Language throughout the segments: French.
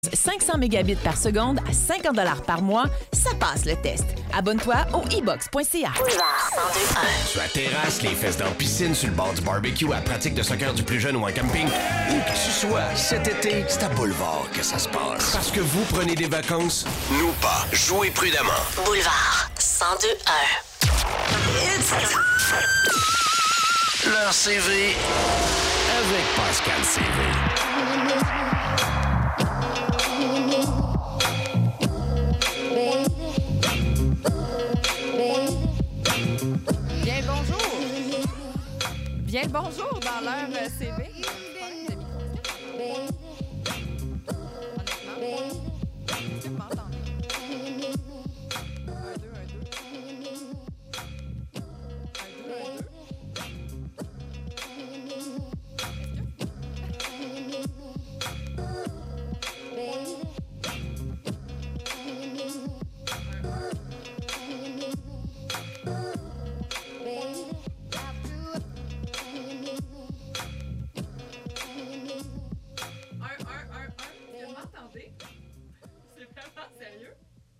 500 mégabits par seconde à 50 $ par mois, ça passe le test. Abonne-toi au e-box.ca. Sur la terrasse, les fesses dans la piscine, sur le bord du barbecue, à la pratique de soccer du plus jeune ou en camping, où que tu sois, cet été, c'est à Boulevard que ça se passe. Parce que vous prenez des vacances, nous pas. Jouez prudemment. Boulevard 102.1. It's leur CV avec Pascal CV. Bien le bonjour dans leur CV. Est-ce que vous m'entendez? 1, 2, 1, 2. 1, 1, 1. Est-ce que vous m'entendez? C'est vraiment sérieux?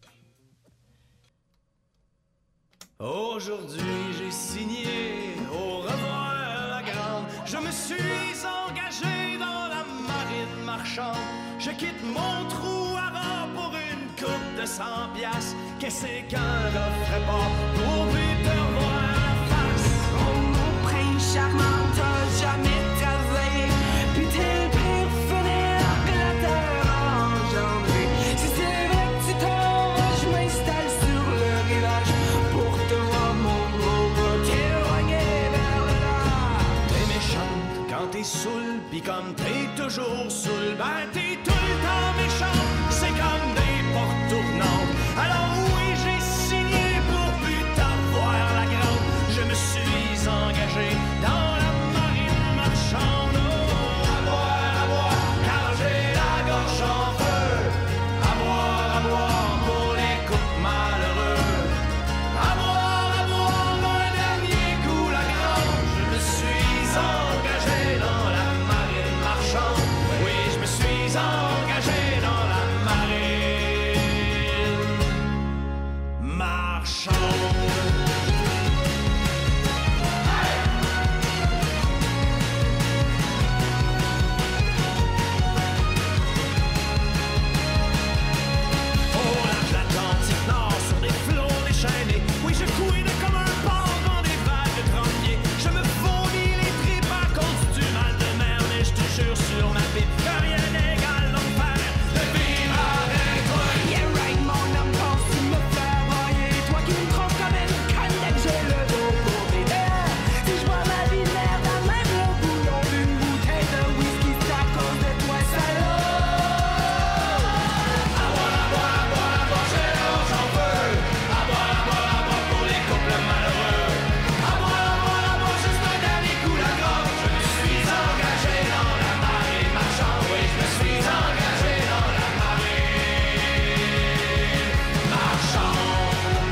Aujourd'hui, j'ai signé au revoir la grande. Je me suis engagé dans la marine marchande. Je quitte mon trou à rang pour une coupe de 100 piastres. Qu'est-ce qu'un gars ferait pas pour plus te revoir la face? Oh mon prince charmant, t'as jamais travaillé. Puis t'es le pire fenêtre que la terre a engendré. Si c'est vrai que tu t'en vas, je m'installe sur le rivage pour te voir mon gros gars t'éloigner vers le large. T'es méchante quand t'es saoul, pis comme t'es toujours saoul, ben t'es tout le temps méchante. C'est comme des portes tournantes. Alors oui, j'ai signé pour plus t'avoir la grande. Je me suis engagé dans la marine marchande. Oh, à boire, car j'ai la gorge en feu. À boire, pour les couples malheureux. À boire, un dernier coup la grande. Je me suis engagé dans la marine marchande. Oui, je me suis engagé dans la marine marchande. Au large de l'Atlantique Nord, sur des flots déchaînés. Oui, je couine comme un porc dans des vagues de 30 pieds. Je me fournis les tripes à cause du mal de mer. Mais je te jure sur ma vie que rien n'égale l'enfer de vivre avec toi. Yeah right mon homme, pense tu me fais broyer. Toi qui me trompe comme une canette, j'ai le dos pour t'aider. Si je bois ma vie de merde à même le bouillon d'une bouteille de whisky, c'est à cause de toi salaud. À boire, j'ai l'orge en feu. À boire, pour les couples malheureux. À boire, juste un dernier coup la gorge. Je me suis engagé dans la marine marchande. Oui, je me suis engagé dans la marine marchande.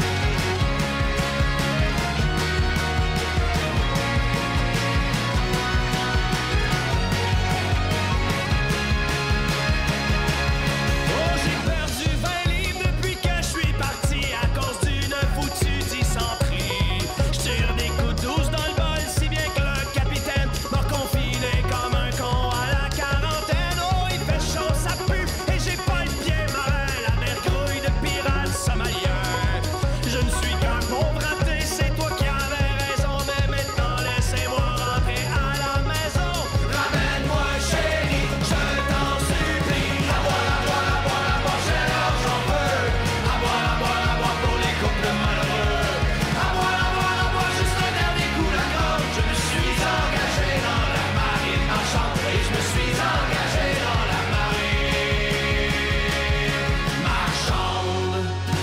Oh, j'ai perdu 20 livres depuis que je suis parti à cause d'une foutue dysenterie. Je tire des coups de 12 dans le bol, si bien que le capitaine m'a confiné comme un con à la quarantaine. Oh, il fait chaud, ça pue, et j'ai pas le pied marin. La mer grouille de pirates somaliens. Je ne suis qu'un pauvre raté, c'est toi qui avais raison. Mais maintenant, laissez-moi rentrer à la maison. Ramène-moi, chérie, je t'en supplie. À boire, j'ai l'orge en feu. À boire, pour les couples malheureux. À boire, juste un dernier coup la gorge. Je me suis engagé dans la marine marchande. Oui, je me suis engagé dans la marine marchande.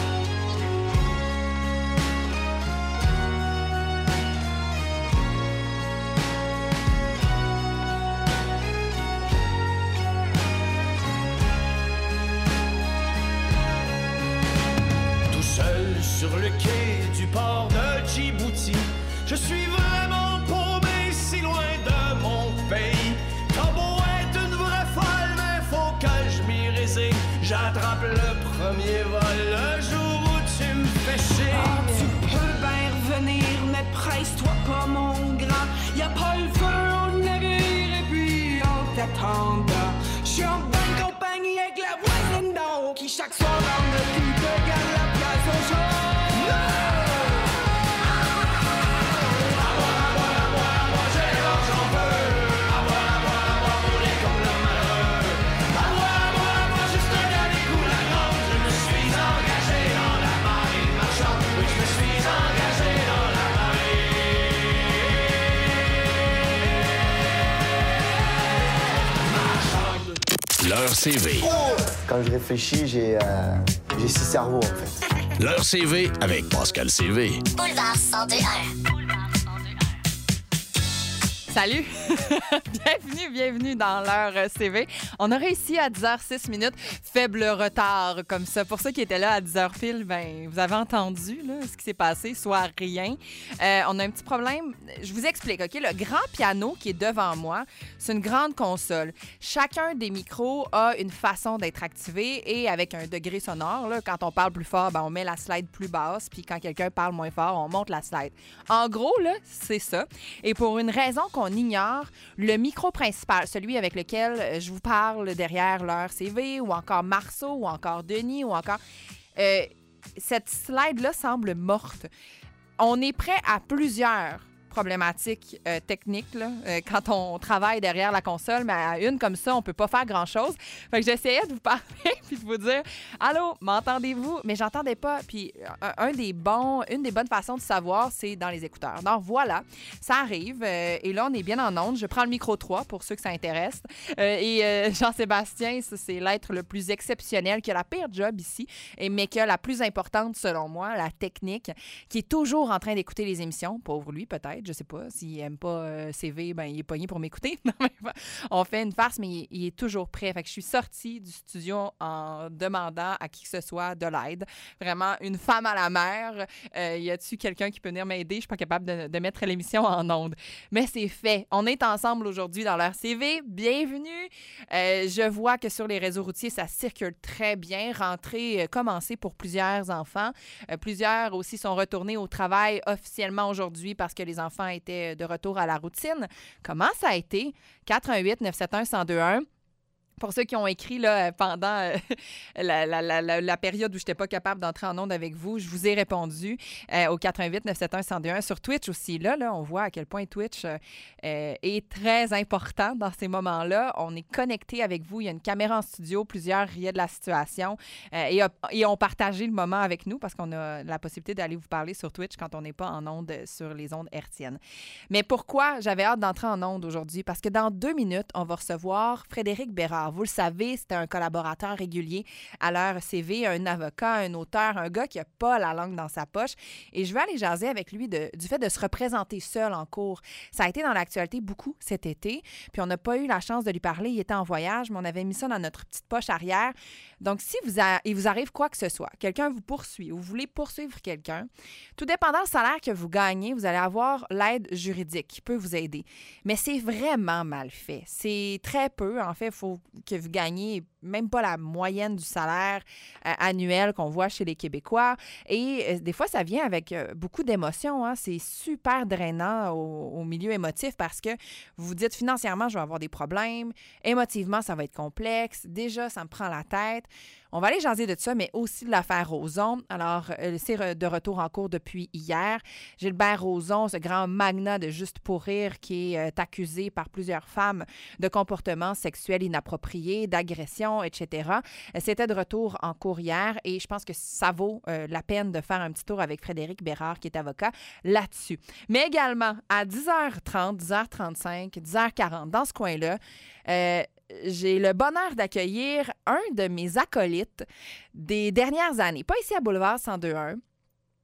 Tout seul sur le quai du port de Djibouti, je suis vraiment paumé si loin de mon pays. T'as beau être une vraie folle, mais faut que je m'y résigne. J'attrape le premier vol le jour où tu me fais chier. Tu peux bien revenir, mais presse-toi pas, mon grand. Y'a pas le feu au navire, et puis en t'attendant, j'suis en bonne compagnie avec la voisine d'en haut qui chaque soir dans le lit te garde la place au jour. Leur CV. Quand je réfléchis, j'ai 6 cerveaux, en fait. Leur CV avec Pascal CV. Boulevard 102.1. Salut! Bienvenue dans l'heure CV. On a réussi à 10h06, faible retard comme ça. Pour ceux qui étaient là à 10h pile, ben, vous avez entendu là, ce qui s'est passé, soit rien. On a un petit problème. Je vous explique, OK? Le grand piano qui est devant moi, c'est une grande console. Chacun des micros a une façon d'être activé et avec un degré sonore. Là, quand on parle plus fort, ben, on met la slide plus basse, puis quand quelqu'un parle moins fort, on monte la slide. En gros, là, c'est ça. Et pour une raison qu'on ignore, le micro principal, celui avec lequel je vous parle derrière l'heure CV, ou encore Marceau, ou encore Denis, ou encore... cette slide-là semble morte. On est prêt à plusieurs problématiques techniques là, quand on travaille derrière la console, mais à une comme ça, on peut pas faire grand-chose. Fait que j'essayais de vous parler puis de vous dire « Allô, m'entendez-vous? » Mais j'entendais pas. Puis une des bonnes façons de savoir, c'est dans les écouteurs. Donc voilà, ça arrive. Et là, on est bien en onde. Je prends le micro 3 pour ceux que ça intéresse. Et Jean-Sébastien, c'est l'être le plus exceptionnel, qui a la pire job ici, mais qui a la plus importante, selon moi, la technique, qui est toujours en train d'écouter les émissions. Pauvre lui, peut-être. Je sais pas. S'il aime pas CV, ben il est pogné pour m'écouter. On fait une farce, mais il est toujours prêt. Fait que je suis sortie du studio en demandant à qui que ce soit de l'aide. Vraiment, une femme à la mer. Y a-tu quelqu'un qui peut venir m'aider? Je suis pas capable de mettre l'émission en onde. Mais c'est fait. On est ensemble aujourd'hui dans leur CV. Bienvenue. Je vois que sur les réseaux routiers, ça circule très bien. Rentrée commencée pour plusieurs enfants. Plusieurs aussi sont retournés au travail officiellement aujourd'hui parce que les enfants étaient de retour à la routine. Comment ça a été? 418-971-1021. Pour ceux qui ont écrit là, pendant la période où je n'étais pas capable d'entrer en onde avec vous, je vous ai répondu au 418-971-1021 sur Twitch aussi. Là, on voit à quel point Twitch est très important dans ces moments-là. On est connecté avec vous. Il y a une caméra en studio. Plusieurs riaient de la situation et ont partagé le moment avec nous parce qu'on a la possibilité d'aller vous parler sur Twitch quand on n'est pas en onde sur les ondes hertziennes. Mais pourquoi j'avais hâte d'entrer en onde aujourd'hui? Parce que dans 2 minutes, on va recevoir Frédéric Bérard. Vous le savez, c'était un collaborateur régulier à l'heure CV, un avocat, un auteur, un gars qui n'a pas la langue dans sa poche. Et je vais aller jaser avec lui du fait de se représenter seul en cours. Ça a été dans l'actualité beaucoup cet été, puis on n'a pas eu la chance de lui parler. Il était en voyage, mais on avait mis ça dans notre petite poche arrière. Donc, si il vous arrive quoi que ce soit, quelqu'un vous poursuit ou vous voulez poursuivre quelqu'un, tout dépendant du salaire que vous gagnez, vous allez avoir l'aide juridique qui peut vous aider. Mais c'est vraiment mal fait. C'est très peu. En fait, il faut que vous gagnez même pas la moyenne du salaire annuel qu'on voit chez les Québécois. Et des fois, ça vient avec beaucoup d'émotions. Hein. C'est super drainant au milieu émotif parce que vous vous dites financièrement, je vais avoir des problèmes. Émotivement, ça va être complexe. Déjà, ça me prend la tête. On va aller jaser de ça, mais aussi de l'affaire Roson. Alors, c'est de retour en cours depuis hier. Gilbert Rozon, ce grand magnat de Juste pour rire qui est accusé par plusieurs femmes de comportements sexuels inappropriés, d'agressions, etc. C'était de retour en cours hier et je pense que ça vaut la peine de faire un petit tour avec Frédéric Bérard, qui est avocat, là-dessus. Mais également, à 10h30, 10h35, 10h40, dans ce coin-là, j'ai le bonheur d'accueillir un de mes acolytes des dernières années. Pas ici à Boulevard 102.1,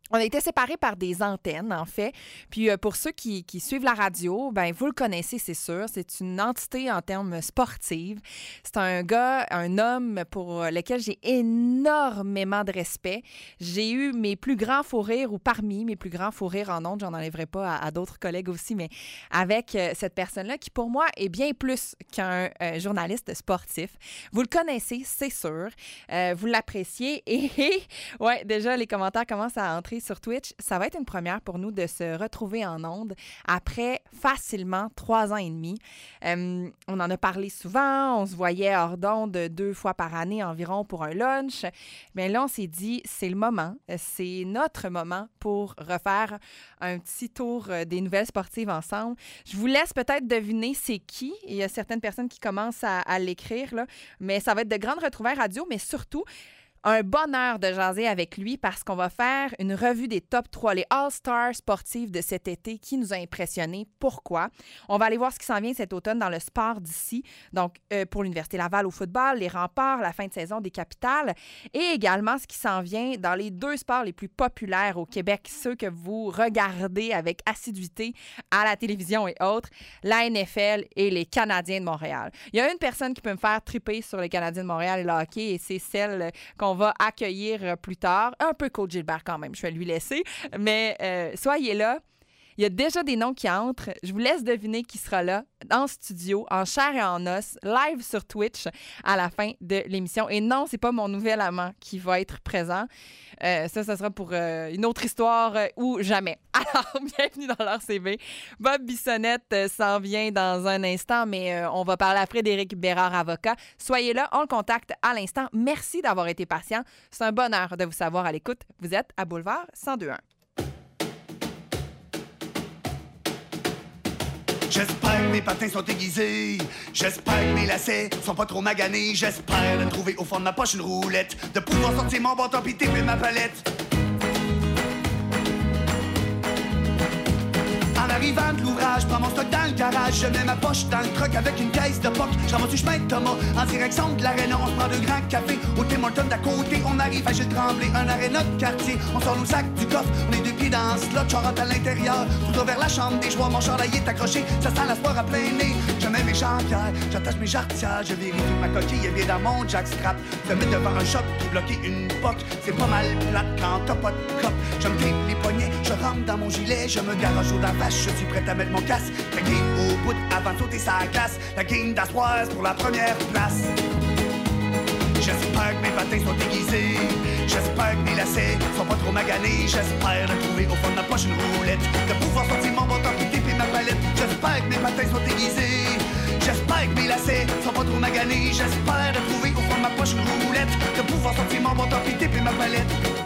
On a été séparés par des antennes, en fait. Puis pour ceux qui suivent la radio, ben vous le connaissez, c'est sûr. C'est une entité en termes sportifs. C'est un gars, un homme pour lequel j'ai énormément de respect. J'ai eu mes plus grands fous rires, ou parmi mes plus grands fous rires en ondes, j'en enlèverai pas à d'autres collègues aussi, mais avec cette personne-là qui, pour moi, est bien plus qu'un journaliste sportif. Vous le connaissez, c'est sûr. Vous l'appréciez. Et ouais, déjà, les commentaires commencent à entrer sur Twitch. Ça va être une première pour nous de se retrouver en ondes après facilement 3 ans et demi. On en a parlé souvent. On se voyait hors d'ondes 2 fois par année environ pour un lunch. Mais là, on s'est dit, c'est le moment. C'est notre moment pour refaire un petit tour des nouvelles sportives ensemble. Je vous laisse peut-être deviner c'est qui. Il y a certaines personnes qui commencent à l'écrire, là. Mais ça va être de grandes retrouvailles radio, mais surtout un bonheur de jaser avec lui parce qu'on va faire une revue des top 3, les All-Stars sportifs de cet été qui nous a impressionnés. Pourquoi? On va aller voir ce qui s'en vient cet automne dans le sport d'ici. Donc, pour l'Université Laval au football, les remparts, la fin de saison des capitales et également ce qui s'en vient dans les 2 sports les plus populaires au Québec, ceux que vous regardez avec assiduité à la télévision et autres, la NFL et les Canadiens de Montréal. Il y a une personne qui peut me faire triper sur les Canadiens de Montréal et le hockey et c'est celle qu'on va accueillir plus tard. Un peu Coach Gilbert quand même, je vais lui laisser. Mais soyez là. Il y a déjà des noms qui entrent. Je vous laisse deviner qui sera là, en studio, en chair et en os, live sur Twitch à la fin de l'émission. Et non, c'est pas mon nouvel amant qui va être présent. Ça sera pour une autre histoire ou jamais. Alors, bienvenue dans leur CV. Bob Bissonnette s'en vient dans un instant, mais on va parler à Frédéric Bérard, avocat. Soyez là, on le contacte à l'instant. Merci d'avoir été patient. C'est un bonheur de vous savoir à l'écoute. Vous êtes à Boulevard 102.1. J'espère que mes patins sont aiguisés. J'espère que mes lacets sont pas trop maganés. J'espère de trouver au fond de ma poche une roulette, de pouvoir sortir mon bâton pis taper ma palette. En arrivant de l'ouvrage, prends mon stock dans le garage. Je mets ma poche dans le truck avec une caisse de POC. Je ramasse du chemin de Thomas en direction de l'aréna. On se prend 2 grands cafés au Tim Hortons d'à côté. On arrive à Gilles Tremblay, un aréna de quartier. On sort nos sacs du coffre, on est 2 pieds dans ce slot. Je rentre à l'intérieur, tout droit vers la chambre des joueurs. Mon chandail est accroché, ça sent la sport à plein nez. Je mets mes jambières, j'attache mes jarretières. Je vérifie que ma coquille est bien dans mon jackstrap. Je me mets devant un shop pour bloquer une POC. C'est pas mal plate quand t'as pas de cop. Je me grippe les poignets, je rentre dans mon gilet. Je me garage au dans vache, je suis prêt à mettre mon casque. La game au bout avant de sauter sa glace. La game d'Astroise pour la première place. J'espère que mes patins sont aiguisés. J'espère que mes lacets sont pas trop maganés. J'espère de trouver au fond de ma poche une roulette, de pouvoir sortir mon bâton pis taper ma palette. J'espère que mes patins sont aiguisés. J'espère que mes lacets sont pas trop maganés. J'espère de trouver au fond de ma poche une roulette, de pouvoir sortir mon bâton pis taper ma palette.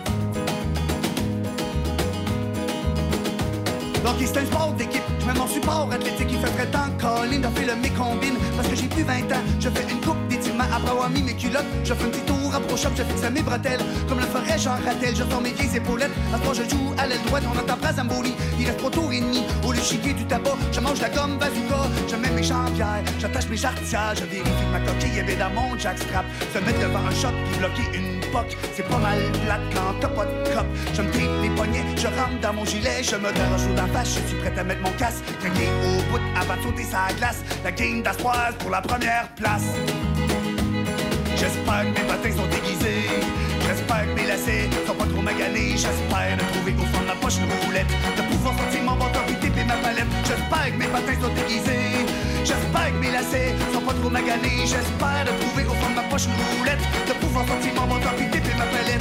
Donc c'est un sport d'équipe, je mets mon support athlétique. Il fait très temps Colin de faire le mécombine. Parce que j'ai plus 20 ans, je fais une coupe d'étirement. Après avoir mis mes culottes, je fais un petit tour à Pro Shop. Je fixe mes bretelles, comme le ferait Jean Rattel. Je sors mes vieilles épaulettes, à ce moment je joue à l'aile droite. On entend Brazamboli, il reste 3 tours et demi. Au lieu de chiquer du tabac, je mange la gomme bazooka. Je mets mes jambières, j'attache mes jarretières. Je vérifie que ma coquille est bien dans mon jackstrap. Se mettre devant un shot puis bloquer une POC. C'est pas mal plate quand t'as pas de cop. Je me grippe les poignets, je rentre dans mon gilet. Je me garage au dans face, je suis prêt à mettre mon casque. Craquer au bout avant de sauter sa glace. La game d'Astroise pour la première place. J'espère que mes patins sont aiguisés. J'espère que mes lacets sont pas trop maganés. J'espère de trouver au fond de ma poche une roulette, de pouvoir sortir mon bâton pis taper ma palette. J'espère que mes patins sont aiguisés. J'espère que mes lacets sont pas trop maganés. J'espère de trouver au fond de ma poche une roulette, de pouvoir sortir mon bâton pis taper ma palette.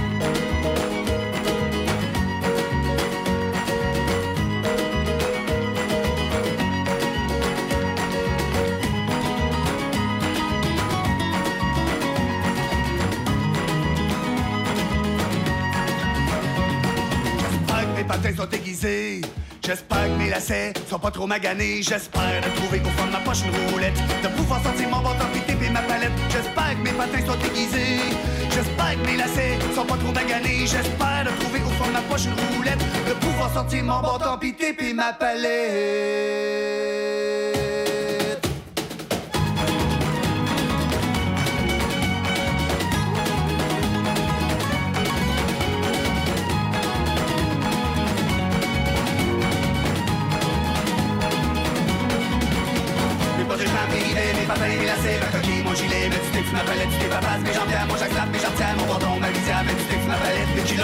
Mes patins sont aiguisés. J'espère que mes lacets sont pas trop maganés. J'espère de trouver au fond de ma poche une roulette, de pouvoir sortir mon bâton pis taper ma palette. J'espère que mes patins sont aiguisés. J'espère que mes lacets sont pas trop maganés. J'espère de trouver au fond de ma poche une roulette, de pouvoir sortir mon bâton pis taper ma palette.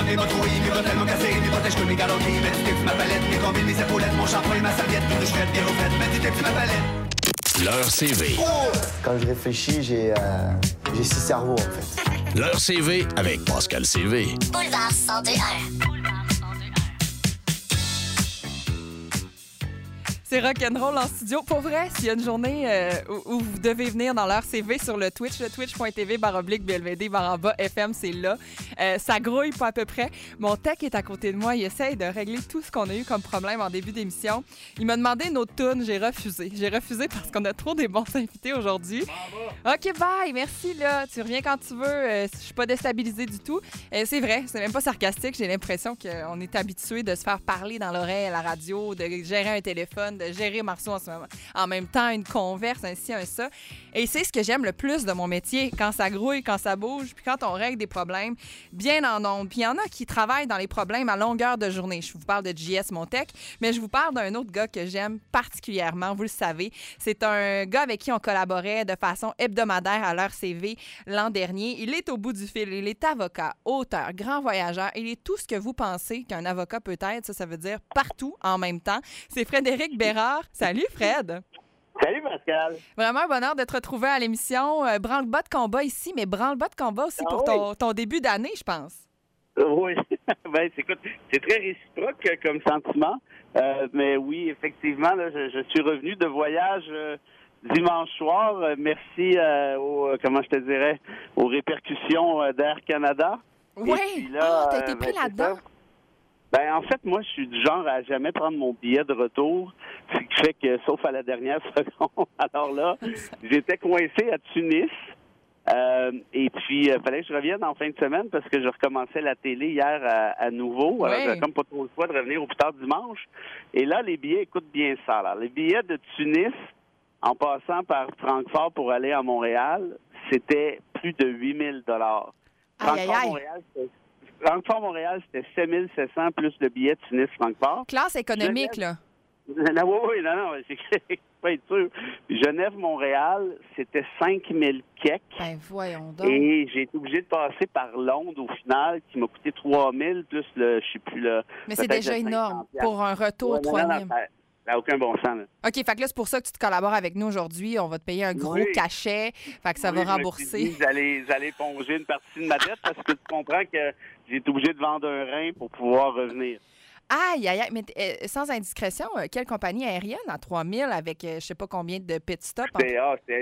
culottes, mes bottes rouillées, mes bottes tellement cassées, mes protèges que mes galoquis, mes tickets, ma palette, mes combines, mes épaulettes, mon shampoing, ma serviette, mes douches faites, mes refaites, mes tickets, ma palette. Leur CV. Quand je réfléchis, j'ai 6 cerveaux, en fait. Leur CV avec Pascal CV. Boulevard 102.1. C'est rock'n'roll en studio. Pour vrai, s'il y a une journée où vous devez venir dans leur CV sur le twitch.tv/BLVD/FM, c'est là. Ça grouille pas à peu près. Mon tech est à côté de moi. Il essaye de régler tout ce qu'on a eu comme problème en début d'émission. Il m'a demandé une autre toune. J'ai refusé. J'ai refusé parce qu'on a trop des bons invités aujourd'hui. OK, bye. Merci, là. Tu reviens quand tu veux. Je suis pas déstabilisée du tout. C'est vrai. C'est même pas sarcastique. J'ai l'impression qu'on est habitué de se faire parler dans l'oreille à la radio, de gérer un téléphone, de gérer Marceau en même temps, une converse, un ci, un ça. Et c'est ce que j'aime le plus de mon métier, quand ça grouille, quand ça bouge, puis quand on règle des problèmes bien en ondes. Puis il y en a qui travaillent dans les problèmes à longueur de journée. Je vous parle de JS Montec, mais je vous parle d'un autre gars que j'aime particulièrement, vous le savez. C'est un gars avec qui on collaborait de façon hebdomadaire à leur CV l'an dernier. Il est au bout du fil. Il est avocat, auteur, grand voyageur. Il est tout ce que vous pensez qu'un avocat peut être. Ça veut dire partout en même temps. C'est Frédéric Bérard. Salut, Fred. Salut, Pascal. Vraiment un bonheur de te retrouver à l'émission. Branle-bas de combat ici, mais branle-bas de combat aussi pour ton début d'année, je pense. Oui. Ben, écoute, c'est très réciproque comme sentiment. Mais oui, effectivement, là, je suis revenu de voyage dimanche soir. Merci aux répercussions d'Air Canada. Oui. T'as été pris là-dedans? Ben, en fait, moi, je suis du genre à jamais prendre mon billet de retour, ce qui fait que, sauf à la dernière seconde, alors là, j'étais coincé à Tunis, et puis, il fallait que je revienne en fin de semaine parce que je recommençais la télé hier à nouveau, alors j'avais comme pas trop le choix de revenir au plus tard dimanche, et là, les billets, écoute bien ça, là. Les billets de Tunis, en passant par Francfort pour aller à Montréal, c'était plus de 8 000 Francfort-Montréal, c'était 7 700 plus le billet Tunis-Francfort. Classe économique, là. Oui, non, c'est pas être sûr. Genève-Montréal, c'était 5 000 kek. Ben, voyons donc. Et j'ai été obligé de passer par Londres au final, qui m'a coûté 3 000 plus le, je sais plus, le... Mais c'est déjà énorme pour un retour 3 000. Ça n'a aucun bon sens. Là. OK, fait que là, c'est pour ça que tu te collabores avec nous aujourd'hui. On va te payer un gros cachet. Fait que ça va rembourser. J'allais éponger une partie de ma dette parce que tu comprends que j'ai été obligé de vendre un rein pour pouvoir revenir. Aïe, aïe, aïe. Mais sans indiscrétion, quelle compagnie aérienne à 3 000 avec je sais pas combien de pit stop? C'est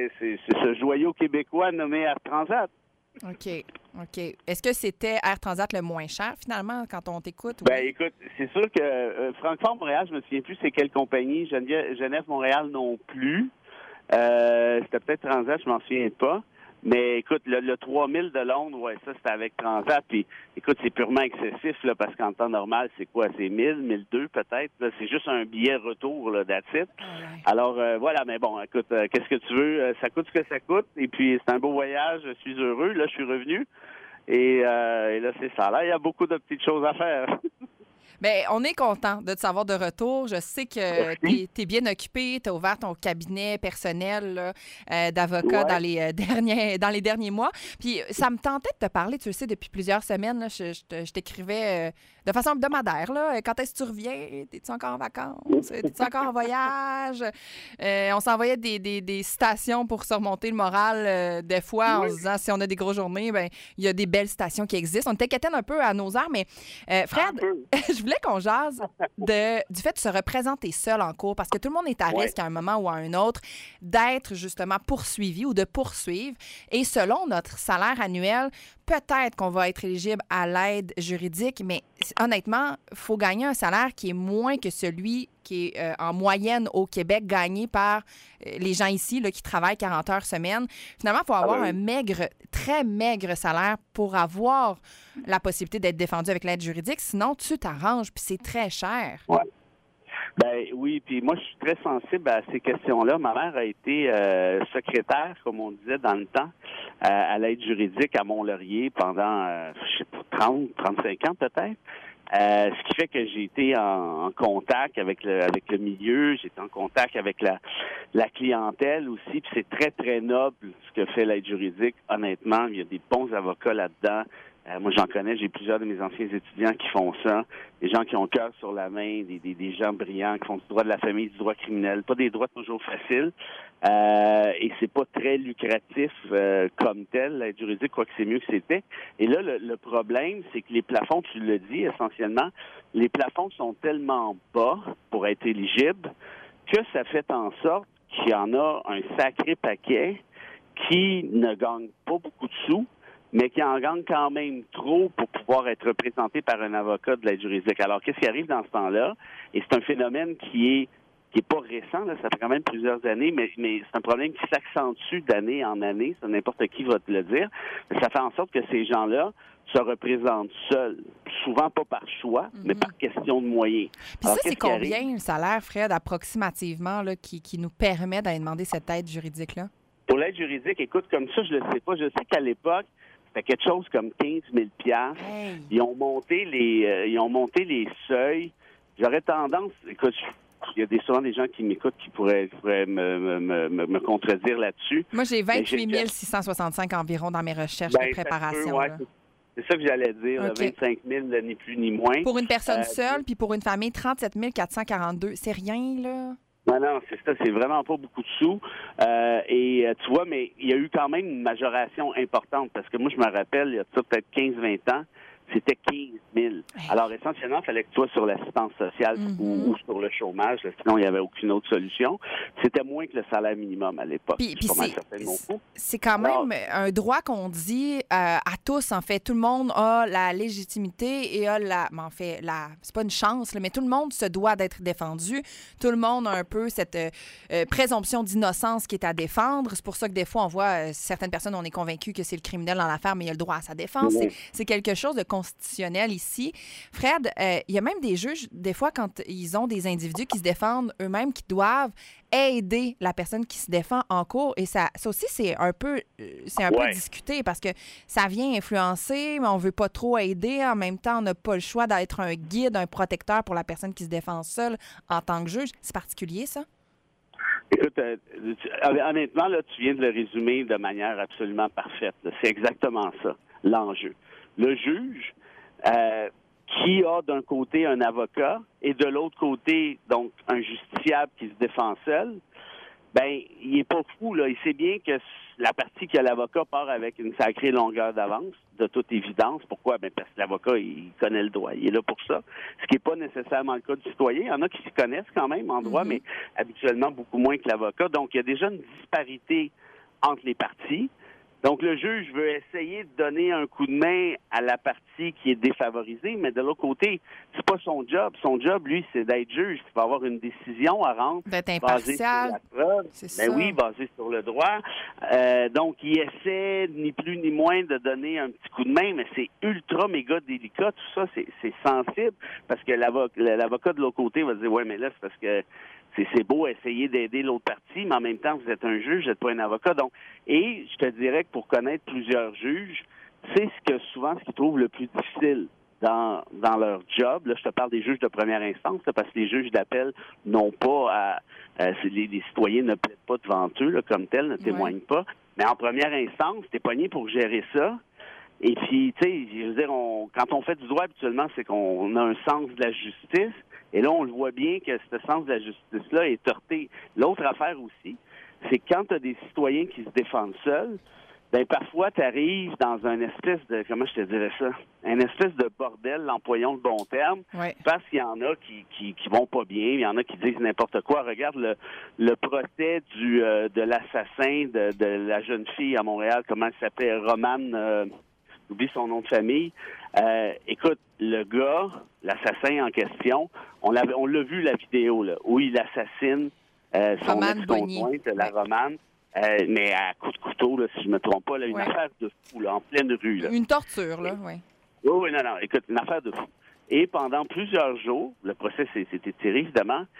ce joyau québécois nommé Air Transat. OK. Est-ce que c'était Air Transat le moins cher, finalement, quand on t'écoute? Ben, écoute, c'est sûr que Francfort-Montréal, je me souviens plus c'est quelle compagnie. Genève-Montréal non plus. C'était peut-être Transat, je m'en souviens pas. Mais écoute, le 3 000 de Londres, ouais, ça, c'était avec Transat. Puis, écoute, c'est purement excessif, là, parce qu'en temps normal, c'est quoi? C'est 1 000, 1 200 peut-être. Là, c'est juste un billet retour, là, that's it. Alors, voilà, mais bon, écoute, qu'est-ce que tu veux? Ça coûte ce que ça coûte. Et puis, c'est un beau voyage. Je suis heureux. Là, je suis revenu. Et là, c'est ça. Là, il y a beaucoup de petites choses à faire. Bien, on est content de te savoir de retour. Je sais que tu es bien occupé. Tu as ouvert ton cabinet personnel là, d'avocat dans les derniers mois. Puis ça me tentait de te parler, tu le sais, depuis plusieurs semaines. Là, je t'écrivais de façon hebdomadaire. Là, quand est-ce que tu reviens? Es-tu encore en vacances? Es-tu encore en voyage? On s'envoyait des citations pour surmonter le moral des fois en se disant si on a des grosses journées, ben il y a des belles citations qui existent. On était quétaine un peu à nos heures, mais Fred, je voulais qu'on jase du fait de se représenter seul en cours parce que tout le monde est à risque à un moment ou à un autre d'être justement poursuivi ou de poursuivre. Et selon notre salaire annuel, peut-être qu'on va être éligible à l'aide juridique, mais honnêtement, il faut gagner un salaire qui est moins que celui qui est en moyenne au Québec gagné par les gens ici là, qui travaillent 40 heures semaine. Finalement, il faut avoir un très maigre salaire pour avoir la possibilité d'être défendu avec l'aide juridique. Sinon, tu t'arranges, puis c'est très cher. Oui. Ben oui, puis moi, je suis très sensible à ces questions-là. Ma mère a été secrétaire, comme on disait dans le temps, à l'aide juridique à Mont-Laurier pendant, je sais pas, 30, 35 ans peut-être. Ce qui fait que j'ai été en contact avec le milieu, j'ai été en contact avec la clientèle aussi, puis c'est très, très noble ce que fait l'aide juridique. Honnêtement, il y a des bons avocats là-dedans. Moi, j'en connais, j'ai plusieurs de mes anciens étudiants qui font ça, des gens qui ont le cœur sur la main, des gens brillants qui font du droit de la famille, du droit criminel, pas des droits toujours faciles, et c'est pas très lucratif comme tel, l'aide juridique, quoique c'est mieux que c'était. Et là, le problème, c'est que les plafonds, tu le dis essentiellement, les plafonds sont tellement bas pour être éligibles que ça fait en sorte qu'il y en a un sacré paquet qui ne gagne pas beaucoup de sous, mais qui en gagne quand même trop pour pouvoir être représenté par un avocat de l'aide juridique. Alors, qu'est-ce qui arrive dans ce temps-là? Et c'est un phénomène qui est pas récent, là, ça fait quand même plusieurs années, mais c'est un problème qui s'accentue d'année en année, ça n'importe qui va te le dire. Ça fait en sorte que ces gens-là se représentent seuls, souvent pas par choix, mais par question de moyens. Puis ça, c'est combien le salaire, Fred, approximativement, là, qui nous permet d'aller demander cette aide juridique-là? Pour l'aide juridique, écoute, comme ça, je le sais pas. Je sais qu'à l'époque, c'était quelque chose comme 15 000 $. Hey. Ils ont monté les seuils. J'aurais tendance, écoute, il y a souvent des gens qui m'écoutent qui pourraient me contredire là-dessus. Moi, j'ai 28 665 environ dans mes recherches de préparation. C'est ça que j'allais dire, okay. 25 000, ni plus ni moins. Pour une personne seule, puis pour une famille, 37 442. C'est rien, là? Non, c'est ça, c'est vraiment pas beaucoup de sous. Et tu vois, mais il y a eu quand même une majoration importante, parce que moi, je me rappelle, il y a ça peut-être 15-20 ans, c'était 15 000. Alors, essentiellement, il fallait que tu sois sur l'assistance sociale ou sur le chômage, sinon il n'y avait aucune autre solution. C'était moins que le salaire minimum à l'époque. Puis c'est quand même un droit qu'on dit à tous, en fait. Tout le monde a la légitimité et a c'est pas une chance, là, mais tout le monde se doit d'être défendu. Tout le monde a un peu cette présomption d'innocence qui est à défendre. C'est pour ça que des fois, on voit certaines personnes, on est convaincu que c'est le criminel dans l'affaire, mais il a le droit à sa défense. C'est quelque chose de constitutionnel ici. Fred, il y a même des juges, des fois, quand ils ont des individus qui se défendent eux-mêmes, qui doivent aider la personne qui se défend en cours. Et ça aussi, c'est un peu discuté parce que ça vient influencer, mais on veut pas trop aider. En même temps, on n'a pas le choix d'être un guide, un protecteur pour la personne qui se défend seule en tant que juge. C'est particulier, ça? Écoute, honnêtement, là, tu viens de le résumer de manière absolument parfaite. Là. C'est exactement ça, l'enjeu. Le juge qui a d'un côté un avocat et de l'autre côté, donc, un justiciable qui se défend seul, ben, il est pas fou, là. Il sait bien que la partie qui a l'avocat part avec une sacrée longueur d'avance, de toute évidence. Pourquoi? Ben, parce que l'avocat, il connaît le droit. Il est là pour ça. Ce qui n'est pas nécessairement le cas du citoyen. Il y en a qui s'y connaissent quand même en droit, mais habituellement beaucoup moins que l'avocat. Donc, il y a déjà une disparité entre les parties. Donc, le juge veut essayer de donner un coup de main à la partie qui est défavorisée, mais de l'autre côté, c'est pas son job. Son job, lui, c'est d'être juge. Il va avoir une décision à rendre. D'être impartial. Basée sur la preuve. Oui, basée sur le droit. Donc, il essaie, ni plus ni moins, de donner un petit coup de main, mais c'est ultra méga délicat. Tout ça, c'est sensible, parce que l'avocat de l'autre côté va dire, ouais, mais là, c'est parce que c'est beau essayer d'aider l'autre partie, mais en même temps, vous êtes un juge, vous n'êtes pas un avocat. Donc, et je te dirais que pour connaître plusieurs juges, c'est ce qu'ils trouvent le plus difficile dans leur job. Là, je te parle des juges de première instance, là, parce que les juges d'appel n'ont pas les citoyens ne plaident pas devant eux, là, comme tels, ne témoignent pas. Mais en première instance, t'es pogné pour gérer ça. Et puis, tu sais, je veux dire, quand on fait du droit, habituellement, c'est qu'on a un sens de la justice. Et là, on le voit bien que ce sens de la justice-là est heurté. L'autre affaire aussi, c'est que quand tu as des citoyens qui se défendent seuls, ben parfois, tu arrives dans un espèce de, comment je te dirais ça, un espèce de bordel, employons le bon terme, parce qu'il y en a qui vont pas bien, il y en a qui disent n'importe quoi. Regarde le procès de l'assassin de la jeune fille à Montréal, comment elle s'appelait, Romane, j'oublie son nom de famille. Écoute, le gars, l'assassin en question, on l'a vu la vidéo là, où il assassine son ex-conjointe, la Romane, mais à coups de couteau, là, si je me trompe pas, là, une affaire de fou, là, en pleine rue. Là. Une torture, là, oui. Oui, non, écoute, une affaire de fou. Et pendant plusieurs jours, le procès s'est étiré, évidemment,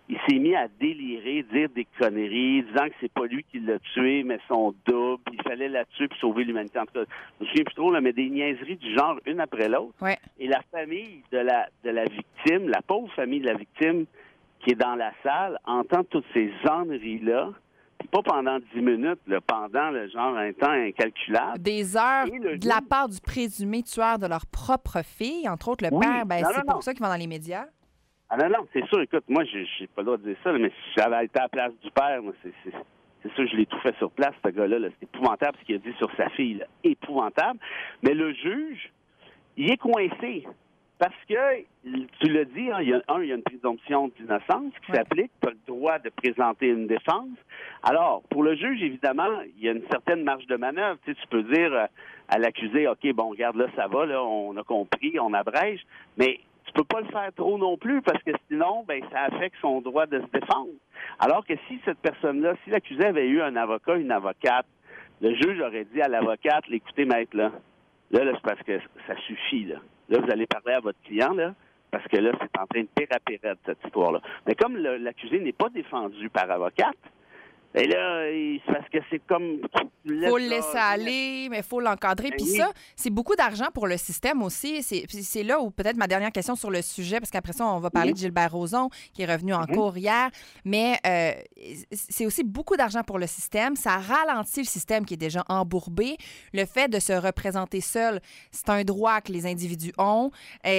il s'est mis à délirer, dire des conneries, disant que c'est pas lui qui l'a tué, mais son double, il fallait la tuer pour sauver l'humanité. En tout cas, je me souviens plus trop, là, mais des niaiseries du genre, une après l'autre. Ouais. Et la famille de la victime, la pauvre famille de la victime qui est dans la salle, entend toutes ces âneries-là, puis pas pendant 10 minutes, là, pendant le genre un temps incalculable. Des heures de la part du présumé tueur de leur propre fille, entre autres le père, c'est pour ça qu'ils vont dans les médias. Ah non, c'est sûr. Écoute, moi, j'ai pas le droit de dire ça, là, mais si j'avais été à la place du père, moi, c'est sûr, je l'ai tout fait sur place, ce gars-là. Là. C'est épouvantable ce qu'il a dit sur sa fille. Là. Épouvantable. Mais le juge, il est coincé. Parce que, tu l'as dit, hein, il y a une présomption d'innocence qui s'applique. Tu as le droit de présenter une défense. Alors, pour le juge, évidemment, il y a une certaine marge de manœuvre. Tu sais, tu peux dire à l'accusé, OK, bon, regarde, là, ça va, là, on a compris, on abrège. Mais tu peux pas le faire trop non plus parce que sinon, ça affecte son droit de se défendre. Alors que si cette personne-là, si l'accusé avait eu un avocat, une avocate, le juge aurait dit à l'avocate, écoutez, maître, là, c'est parce que ça suffit, là. Là, vous allez parler à votre client, là, parce que là, c'est en train de pire cette histoire-là. Mais comme l'accusé n'est pas défendu par avocate, et là, c'est parce que c'est comme... Faut le laisser aller, mais il faut l'encadrer. Puis ça, c'est beaucoup d'argent pour le système aussi. C'est là où peut-être ma dernière question sur le sujet, parce qu'après ça, on va parler de Gilbert Rozon, qui est revenu en cours hier. Mais c'est aussi beaucoup d'argent pour le système. Ça ralentit le système qui est déjà embourbé. Le fait de se représenter seul, c'est un droit que les individus ont.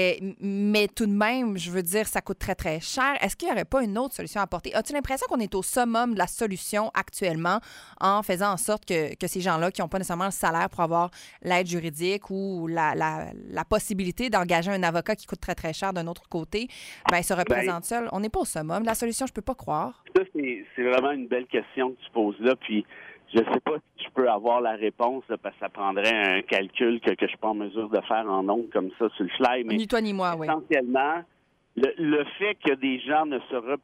Mais tout de même, je veux dire, ça coûte très, très cher. Est-ce qu'il n'y aurait pas une autre solution à apporter? As-tu l'impression qu'on est au summum de la solution actuellement en faisant en sorte que ces gens-là qui n'ont pas nécessairement le salaire pour avoir l'aide juridique ou la possibilité d'engager un avocat qui coûte très, très cher d'un autre côté, se représentent seuls? On n'est pas au summum. La solution, je peux pas croire. Ça, c'est vraiment une belle question que tu poses là. Puis, je sais pas si je peux avoir la réponse là, parce que ça prendrait un calcul que je suis pas en mesure de faire en ondes comme ça sur le fly. Mais ni toi ni moi, oui. Essentiellement, le fait que des gens le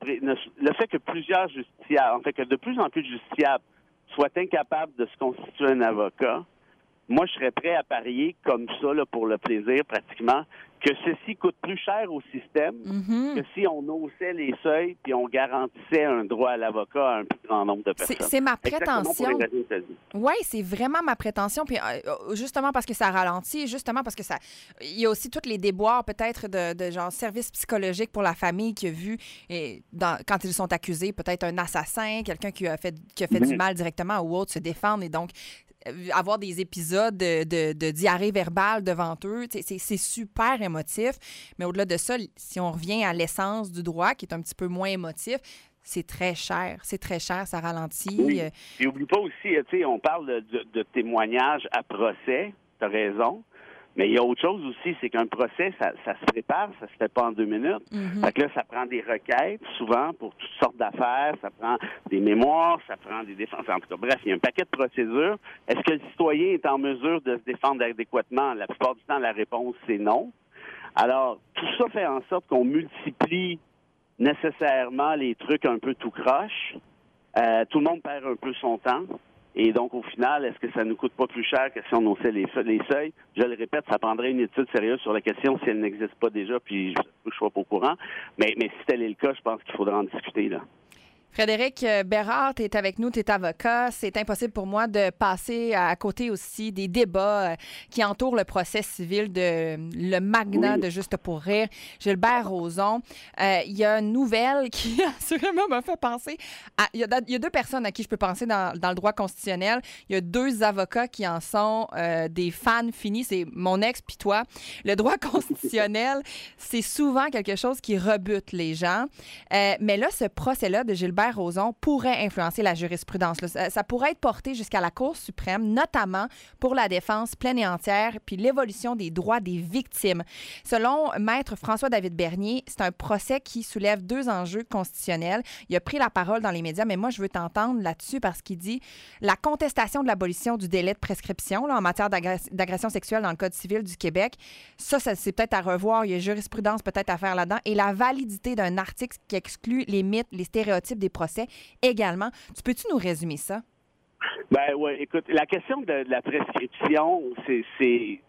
fait que plusieurs justiciables, en fait que de plus en plus de justiciables soient incapables de se constituer un avocat, moi, je serais prêt à parier comme ça, là, pour le plaisir, pratiquement, que ceci coûte plus cher au système que si on haussait les seuils puis on garantissait un droit à l'avocat à un plus grand nombre de personnes. C'est ma prétention. Oui, c'est vraiment ma prétention. Puis justement parce que ça ralentit, justement parce que ça... Il y a aussi tous les déboires peut-être de genre service psychologique pour la famille qui a vu, quand ils sont accusés, peut-être un assassin, quelqu'un qui a fait du mal directement ou autre, se défendre et donc avoir des épisodes de diarrhée verbale devant eux, c'est super émotif. Mais au-delà de ça, si on revient à l'essence du droit, qui est un petit peu moins émotif, c'est très cher. C'est très cher, ça ralentit. Oui. Et oublie pas aussi, on parle de témoignages à procès, tu as raison. Mais il y a autre chose aussi, c'est qu'un procès, ça se prépare, ça se fait pas en 2 minutes. Fait que là, ça prend des requêtes, souvent, pour toutes sortes d'affaires, ça prend des mémoires, ça prend des défenses. En tout cas, bref, il y a un paquet de procédures. Est-ce que le citoyen est en mesure de se défendre adéquatement? La plupart du temps, la réponse, c'est non. Alors, tout ça fait en sorte qu'on multiplie nécessairement les trucs un peu tout croche. Tout le monde perd un peu son temps. Et donc, au final, est-ce que ça nous coûte pas plus cher que si on haussait les seuils? Je le répète, ça prendrait une étude sérieuse sur la question si elle n'existe pas déjà, puis je ne suis pas au courant. Mais si tel est le cas, je pense qu'il faudra en discuter, là. Frédéric Bérard, tu es avec nous, tu es avocat. C'est impossible pour moi de passer à côté aussi des débats qui entourent le procès civil de le magnat de Juste pour rire, Gilbert Rozon. Il y a une nouvelle qui assurément m'a fait penser il y a 2 personnes à qui je peux penser dans le droit constitutionnel. Il y a 2 avocats qui en sont des fans finis. C'est mon ex puis toi. Le droit constitutionnel, c'est souvent quelque chose qui rebute les gens. Mais là, ce procès-là de Gilbert Rozon pourrait influencer la jurisprudence. Ça pourrait être porté jusqu'à la Cour suprême, notamment pour la défense pleine et entière puis l'évolution des droits des victimes. Selon Maître François-David Bernier, c'est un procès qui soulève 2 enjeux constitutionnels. Il a pris la parole dans les médias, mais moi, je veux t'entendre là-dessus parce qu'il dit la contestation de l'abolition du délai de prescription là, en matière d'agression sexuelle dans le Code civil du Québec. Ça, c'est peut-être à revoir. Il y a jurisprudence peut-être à faire là-dedans. Et la validité d'un article qui exclut les mythes, les stéréotypes des procès également. Peux-tu nous résumer ça? Ben oui, écoute, la question de la prescription, c'est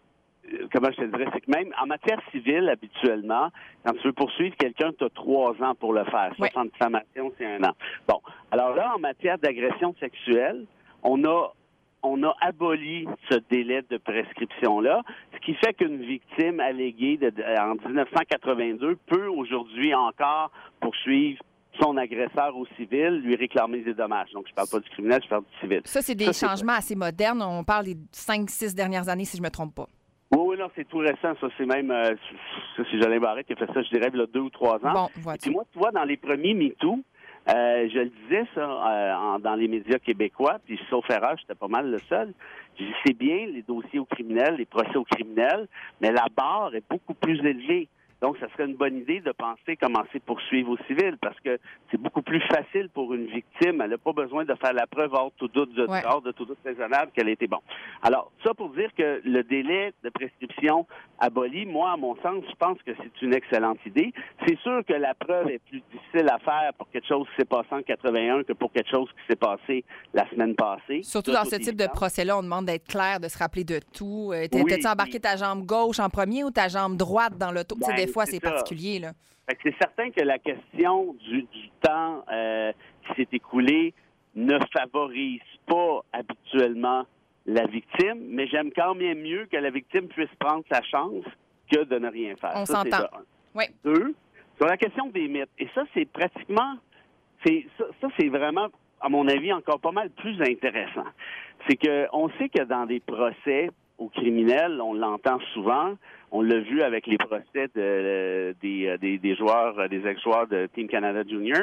comment je te dirais, c'est que même en matière civile, habituellement, quand tu veux poursuivre quelqu'un, tu as 3 ans pour le faire. Ouais. Sauf en diffamation, c'est 1 an. Bon. Alors là, en matière d'agression sexuelle, on a aboli ce délai de prescription-là, ce qui fait qu'une victime alléguée en 1982 peut aujourd'hui encore poursuivre son agresseur au civil, lui réclamer des dommages. Donc, je parle pas du criminel, je parle du civil. Ça, c'est des changements assez modernes. On parle des 5-6 dernières années, si je me trompe pas. Oui, non, c'est tout récent. Ça, c'est même, ça, c'est Jolin Barrette qui a fait ça, je dirais, il y a 2 ou 3 ans. Bon, Et vois-tu. puis moi, tu vois, dans les premiers MeToo, je le disais, ça, dans les médias québécois, puis sauf erreur, j'étais pas mal le seul. Je dis, c'est bien les dossiers aux criminels, les procès aux criminels, mais la barre est beaucoup plus élevée. Donc, ça serait une bonne idée de penser commencer à poursuivre au civil parce que c'est beaucoup plus facile pour une victime. Elle n'a pas besoin de faire la preuve hors de tout doute raisonnable qu'elle a été bon. Alors, ça pour dire que le délai de prescription aboli, moi, à mon sens, je pense que c'est une excellente idée. C'est sûr que la preuve est plus difficile à faire pour quelque chose qui s'est passé en 81 que pour quelque chose qui s'est passé la semaine passée. Surtout Ça, dans ce type de procès-là, on demande d'être clair, de se rappeler de tout. Oui, T'as-tu embarqué ta jambe gauche en premier ou ta jambe droite dans l'auto? Tu sais, des fois, c'est ça. particulier, là. Fait que c'est certain que la question du temps qui s'est écoulé ne favorise pas habituellement la victime, mais j'aime quand même mieux que la victime puisse prendre sa chance que de ne rien faire. On Ça, c'est s'entend. de un. Oui. 2, sur la question des mythes. Et ça, c'est pratiquement... Ça, c'est vraiment, à mon avis, encore pas mal plus intéressant. C'est que on sait que dans des procès aux criminels, on l'entend souvent. On l'a vu avec les procès des joueurs, des ex-joueurs de Team Canada Junior.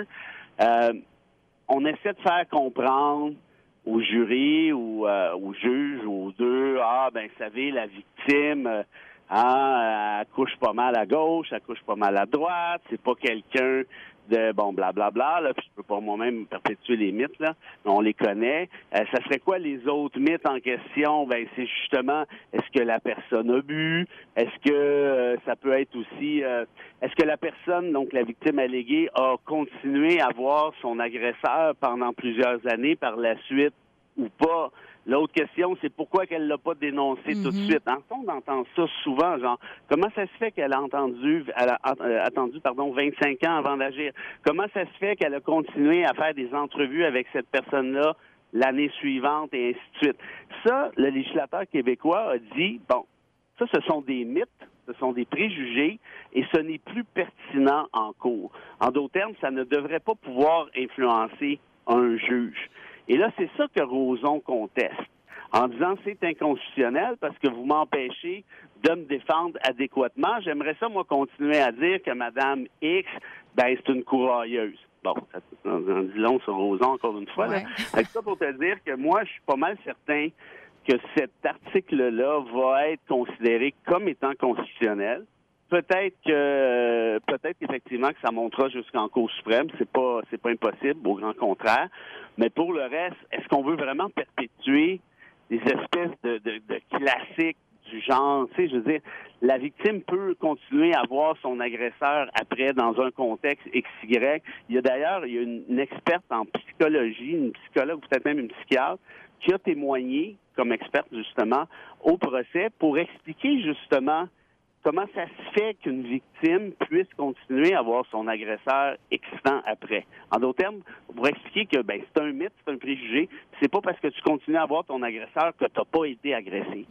On essaie de faire comprendre au jury ou aux juges ou aux deux, vous savez, la victime, elle couche pas mal à gauche, elle couche pas mal à droite, c'est pas quelqu'un de blablabla, là, puis je peux pas moi-même perpétuer les mythes, là, mais on les connaît. Ça serait quoi les autres mythes en question? Ben, c'est justement, est-ce que la personne a bu? Est-ce que ça peut être aussi, est-ce que la personne, donc la victime alléguée, a continué à voir son agresseur pendant plusieurs années par la suite ou pas? L'autre question, c'est pourquoi qu'elle l'a pas dénoncé tout de suite. On entend ça souvent, genre, comment ça se fait qu'elle a attendu 25 ans avant d'agir? Comment ça se fait qu'elle a continué à faire des entrevues avec cette personne-là l'année suivante et ainsi de suite? Ça, le législateur québécois a dit, ça, ce sont des mythes, ce sont des préjugés et ce n'est plus pertinent en cours. En d'autres termes, ça ne devrait pas pouvoir influencer un juge. Et là, c'est ça que Roson conteste, en disant c'est inconstitutionnel parce que vous m'empêchez de me défendre adéquatement. J'aimerais ça, moi, continuer à dire que Mme X, c'est une courailleuse. Bon, ça en dit long sur Roson, encore une fois. Ouais. C'est ça pour te dire que moi, je suis pas mal certain que cet article-là va être considéré comme étant constitutionnel. Peut-être effectivement que ça montera jusqu'en Cour suprême, c'est pas impossible, au grand contraire. Mais pour le reste, est-ce qu'on veut vraiment perpétuer des espèces de classiques du genre, tu sais, je veux dire, la victime peut continuer à voir son agresseur après dans un contexte XY. Il y a une experte en psychologie, une psychologue, peut-être même une psychiatre, qui a témoigné comme experte justement au procès pour expliquer justement comment ça se fait qu'une victime puisse continuer à voir son agresseur X temps après. En d'autres termes, pour expliquer que c'est un mythe, c'est un préjugé, c'est pas parce que tu continues à voir ton agresseur que tu n'as pas été agressé.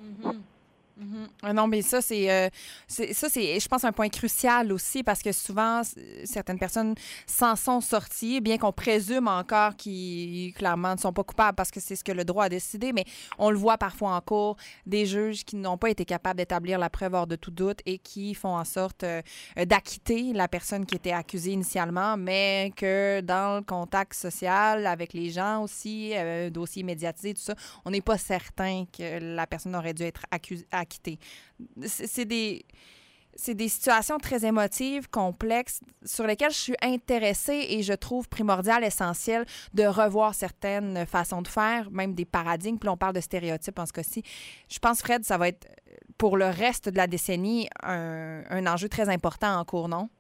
Non, mais ça, c'est, je pense, un point crucial aussi parce que souvent, certaines personnes s'en sont sorties, bien qu'on présume encore qu'ils, clairement, ne sont pas coupables parce que c'est ce que le droit a décidé, mais on le voit parfois en cours, des juges qui n'ont pas été capables d'établir la preuve hors de tout doute et qui font en sorte d'acquitter la personne qui était accusée initialement, mais que dans le contact social avec les gens aussi, dossier médiatisé, tout ça, on n'est pas certain que la personne aurait dû être acquitté. C'est des situations très émotives, complexes, sur lesquelles je suis intéressée et je trouve primordial, essentiel de revoir certaines façons de faire, même des paradigmes. Puis là, on parle de stéréotypes en ce cas-ci. Je pense, Fred, ça va être, pour le reste de la décennie, un enjeu très important en cours, non?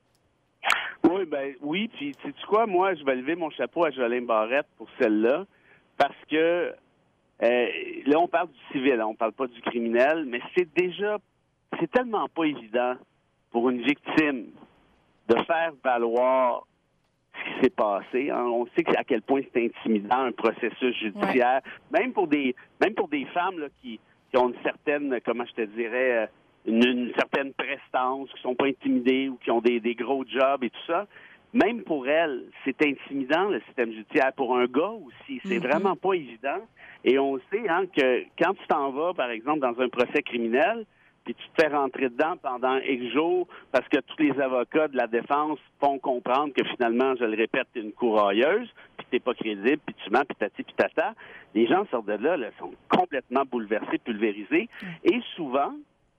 Oui, puis sais-tu quoi? Moi, je vais lever mon chapeau à Jolin Barrette pour celle-là, parce que là, on parle du civil, on parle pas du criminel, mais c'est déjà c'est tellement pas évident pour une victime de faire valoir ce qui s'est passé. Hein. On sait à quel point c'est intimidant, un processus judiciaire, même pour des femmes là, qui ont une certaine, comment je te dirais, une certaine prestance, qui sont pas intimidées ou qui ont des gros jobs et tout ça. Même pour elles, c'est intimidant, le système judiciaire. Pour un gars aussi, c'est vraiment pas évident. Et on sait que quand tu t'en vas, par exemple, dans un procès criminel, puis tu te fais rentrer dedans pendant X jours parce que tous les avocats de la défense font comprendre que finalement, je le répète, t'es une courailleuse, puis t'es pas crédible, puis tu mens, puis tati, puis tata. Les gens sortent de là, sont complètement bouleversés, pulvérisés. Et souvent,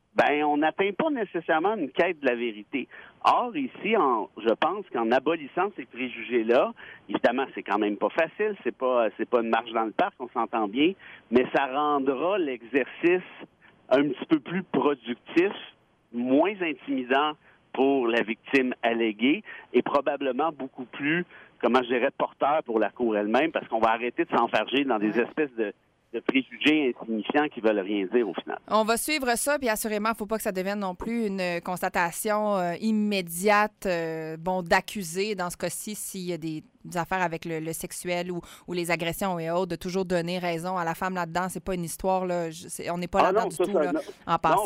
on n'atteint pas nécessairement une quête de la vérité. Or, ici, je pense qu'en abolissant ces préjugés-là, évidemment, c'est quand même pas facile, c'est pas une marche dans le parc, on s'entend bien, mais ça rendra l'exercice un petit peu plus productif, moins intimidant pour la victime alléguée et probablement beaucoup plus, comment je dirais, porteur pour la cour elle-même, parce qu'on va arrêter de s'enfarger dans des espèces de préjugés insignifiants qui veulent rien dire au final. On va suivre ça, puis assurément, il ne faut pas que ça devienne non plus une constatation immédiate, d'accusé dans ce cas-ci, s'il y a des affaires avec le sexuel ou les agressions et autres, de toujours donner raison à la femme là-dedans. C'est pas une histoire, là. On n'est pas là-dedans du tout, là, en passant.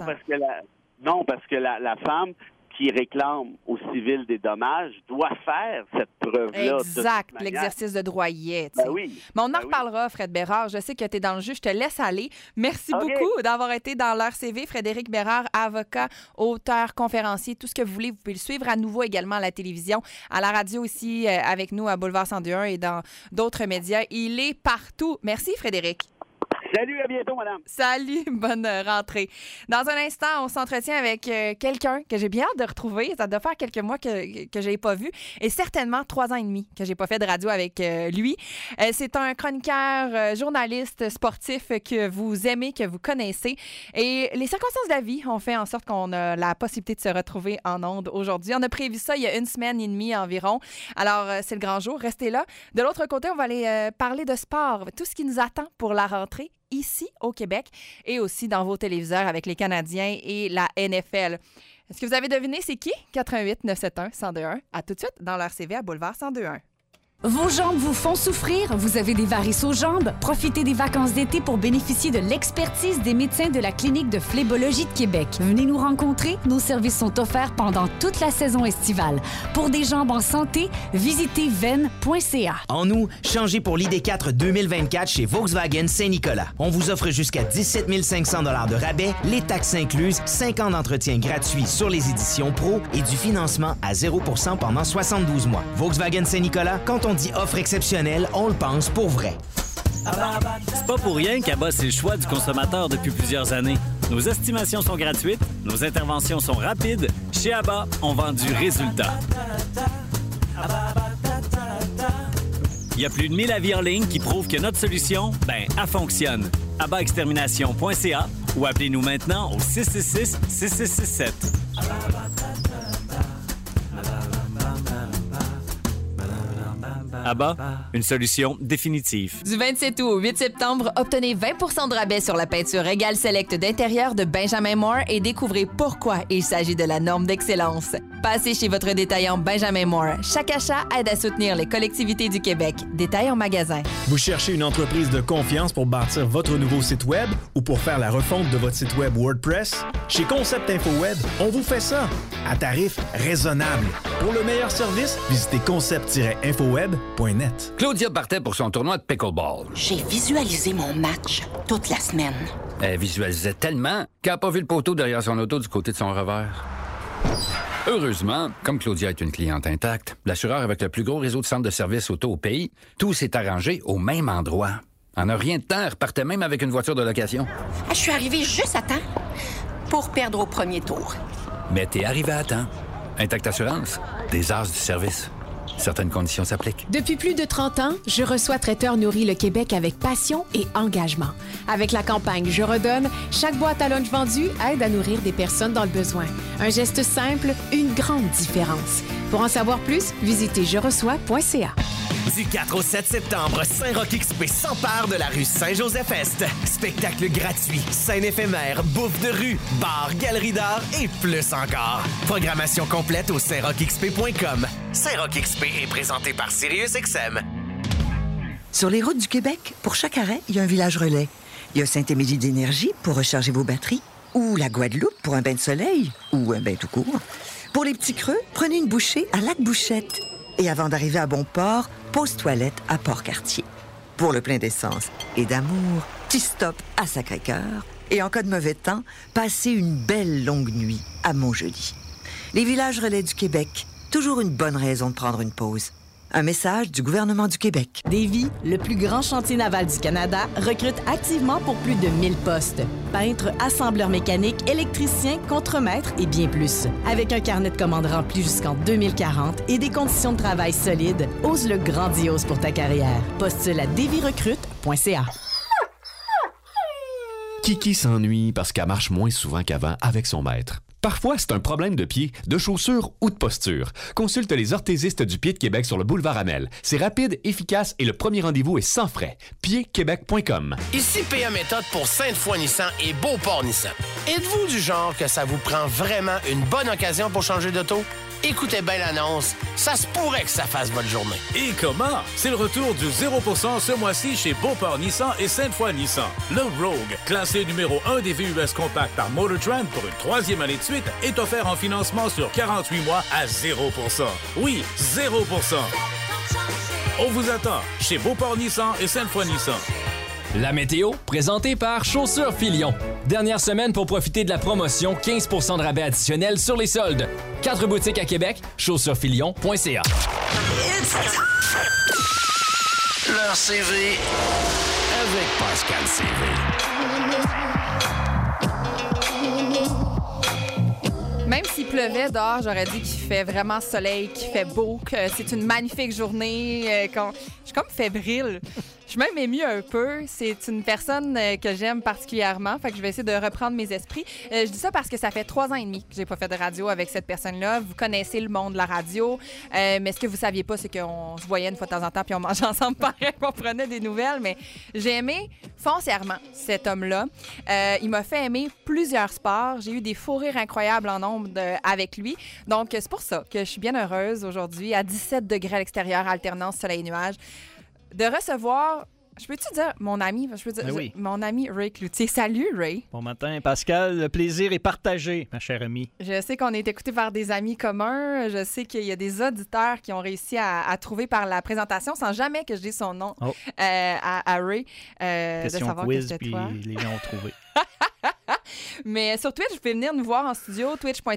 Non, parce que la femme qui réclame au civil des dommages doit faire cette preuve-là. Exact, l'exercice de droit-est. Oui. Mais on en reparlera, Fred Bérard. Je sais que tu es dans le jeu. Je te laisse aller. Merci beaucoup d'avoir été dans l'heure CV. Frédéric Bérard, avocat, auteur, conférencier, tout ce que vous voulez. Vous pouvez le suivre à nouveau également à la télévision, à la radio aussi, avec nous à Boulevard 102.1 et dans d'autres médias. Il est partout. Merci, Frédéric. Salut, à bientôt, madame. Salut, bonne rentrée. Dans un instant, on s'entretient avec quelqu'un que j'ai bien hâte de retrouver. Ça doit faire quelques mois que je l'ai pas vu et certainement 3 ans et demi que j'ai pas fait de radio avec lui. C'est un chroniqueur, journaliste sportif que vous aimez, que vous connaissez. Et les circonstances de la vie ont fait en sorte qu'on a la possibilité de se retrouver en ondes aujourd'hui. On a prévu ça il y a 1 semaine et demie environ. Alors, c'est le grand jour. Restez là. De l'autre côté, on va aller parler de sport. Tout ce qui nous attend pour la rentrée ici au Québec et aussi dans vos téléviseurs avec les Canadiens et la NFL. Est-ce que vous avez deviné c'est qui? 88 971 1021. À tout de suite dans leur CV à Boulevard 1021. Vos jambes vous font souffrir? Vous avez des varices aux jambes? Profitez des vacances d'été pour bénéficier de l'expertise des médecins de la Clinique de Phlébologie de Québec. Venez nous rencontrer. Nos services sont offerts pendant toute la saison estivale. Pour des jambes en santé, visitez ven.ca. En août, changez pour l'ID4 2024 chez Volkswagen Saint-Nicolas. On vous offre jusqu'à 17 500 $ de rabais, les taxes incluses, 5 ans d'entretien gratuit sur les éditions Pro et du financement à 0% pendant 72 mois. Volkswagen Saint-Nicolas, quand on dit offre exceptionnelle, on le pense pour vrai. C'est pas pour rien qu'Abba, c'est le choix du consommateur depuis plusieurs années. Nos estimations sont gratuites, nos interventions sont rapides. Chez Abba, on vend du résultat. Il y a plus de 1000 avis en ligne qui prouvent que notre solution, elle fonctionne. ABBAextermination.ca ou appelez-nous maintenant au 666-6667. Abba, une solution définitive. Du 27 août au 8 septembre, obtenez 20 % de rabais sur la peinture Régal Select d'intérieur de Benjamin Moore et découvrez pourquoi il s'agit de la norme d'excellence. Passez chez votre détaillant Benjamin Moore. Chaque achat aide à soutenir les collectivités du Québec. Détail en magasin. Vous cherchez une entreprise de confiance pour bâtir votre nouveau site Web ou pour faire la refonte de votre site Web WordPress? Chez Concept Info Web, on vous fait ça à tarif raisonnable. Pour le meilleur service, visitez concept-infoweb.net. Claudia partait pour son tournoi de pickleball. J'ai visualisé mon match toute la semaine. Elle visualisait tellement qu'elle n'a pas vu le poteau derrière son auto du côté de son revers. Heureusement, comme Claudia est une cliente intacte, l'assureur avec le plus gros réseau de centres de services auto au pays, tout s'est arrangé au même endroit. En un rien de temps, elle repartait même avec une voiture de location. Je suis arrivée juste à temps pour perdre au premier tour. Mais t'es arrivé à temps. Intact Assurance, des as du service. Certaines conditions s'appliquent. Depuis plus de 30 ans, Je reçois Traiteur nourrit le Québec avec passion et engagement. Avec la campagne Je redonne, chaque boîte à lunch vendue aide à nourrir des personnes dans le besoin. Un geste simple, une grande différence. Pour en savoir plus, visitez jereçois.ca. Du 4 au 7 septembre, Saint-Roch XP s'empare de la rue Saint-Joseph-Est. Spectacle gratuit, scène éphémère, bouffe de rue, bar, galerie d'art et plus encore. Programmation complète au saintrochxp.com. Saint-Roch XP est présenté par SiriusXM. Sur les routes du Québec, pour chaque arrêt, il y a un village relais. Il y a Saint-Émilie d'Énergie pour recharger vos batteries, ou la Guadeloupe pour un bain de soleil, ou un bain tout court. Pour les petits creux, prenez une bouchée à Lac-Bouchette. Et avant d'arriver à Bonport, pause toilette à Port-Cartier. Pour le plein d'essence et d'amour, petit stop à Sacré-Cœur. Et en cas de mauvais temps, passez une belle longue nuit à Montjoli. Les villages relais du Québec, toujours une bonne raison de prendre une pause. Un message du gouvernement du Québec. Davy, le plus grand chantier naval du Canada, recrute activement pour plus de 1000 postes. Peintres, assembleurs mécaniques, électriciens, contremaîtres et bien plus. Avec un carnet de commandes rempli jusqu'en 2040 et des conditions de travail solides, ose le grandiose pour ta carrière. Postule à davyrecrute.ca. Kiki s'ennuie parce qu'elle marche moins souvent qu'avant avec son maître. Parfois, c'est un problème de pied, de chaussures ou de posture. Consulte les orthésistes du Pied de Québec sur le boulevard Amel. C'est rapide, efficace et le premier rendez-vous est sans frais. piedquebec.com. Ici PA Méthode pour Sainte-Foy Nissan et Beauport Nissan. Êtes-vous du genre que ça vous prend vraiment une bonne occasion pour changer d'auto? Écoutez bien l'annonce, ça se pourrait que ça fasse votre journée. Et comment? C'est le retour du 0% ce mois-ci chez Beauport Nissan et Sainte-Foy Nissan. Le Rogue, classé numéro 1 des VUS compacts par Motortrend pour une 3e année de suite, est offert en financement sur 48 mois à 0%. Oui, 0%. On vous attend chez Beauport Nissan et Sainte-Foy Nissan. La météo, présentée par Chaussures Filion. Dernière semaine pour profiter de la promotion 15% de rabais additionnel sur les soldes. 4 boutiques à Québec, chaussuresfilion.ca. Leur CV avec Pascal CV. Même s'il pleuvait dehors, j'aurais dit qu'il fait vraiment soleil, qu'il fait beau, que c'est une magnifique journée. Je suis comme fébrile. Je suis même émue un peu. C'est une personne que j'aime particulièrement. Fait que je vais essayer de reprendre mes esprits. Je dis ça parce que ça fait 3 ans et demi que j'ai pas fait de radio avec cette personne-là. Vous connaissez le monde de la radio. Mais ce que vous saviez pas, c'est qu'on se voyait une fois de temps en temps puis on mangeait ensemble pareil, on prenait des nouvelles. Mais j'ai aimé foncièrement cet homme-là. Il m'a fait aimer plusieurs sports. J'ai eu des fous rires incroyables en nombre avec lui. Donc, c'est pour ça que je suis bien heureuse aujourd'hui, à 17 degrés à l'extérieur, alternance soleil-nuage, de recevoir, je peux-tu dire mon ami? Je peux dire, oui. Mon ami Ray Cloutier. Salut, Ray. Bon matin, Pascal. Le plaisir est partagé, ma chère amie. Je sais qu'on est écouté par des amis communs. Je sais qu'il y a des auditeurs qui ont réussi à trouver par la présentation, sans jamais que je dise son nom, à Ray. Question de savoir quiz, que c'était puis toi. les gens ont trouvé. Mais sur Twitch, vous pouvez venir nous voir en studio,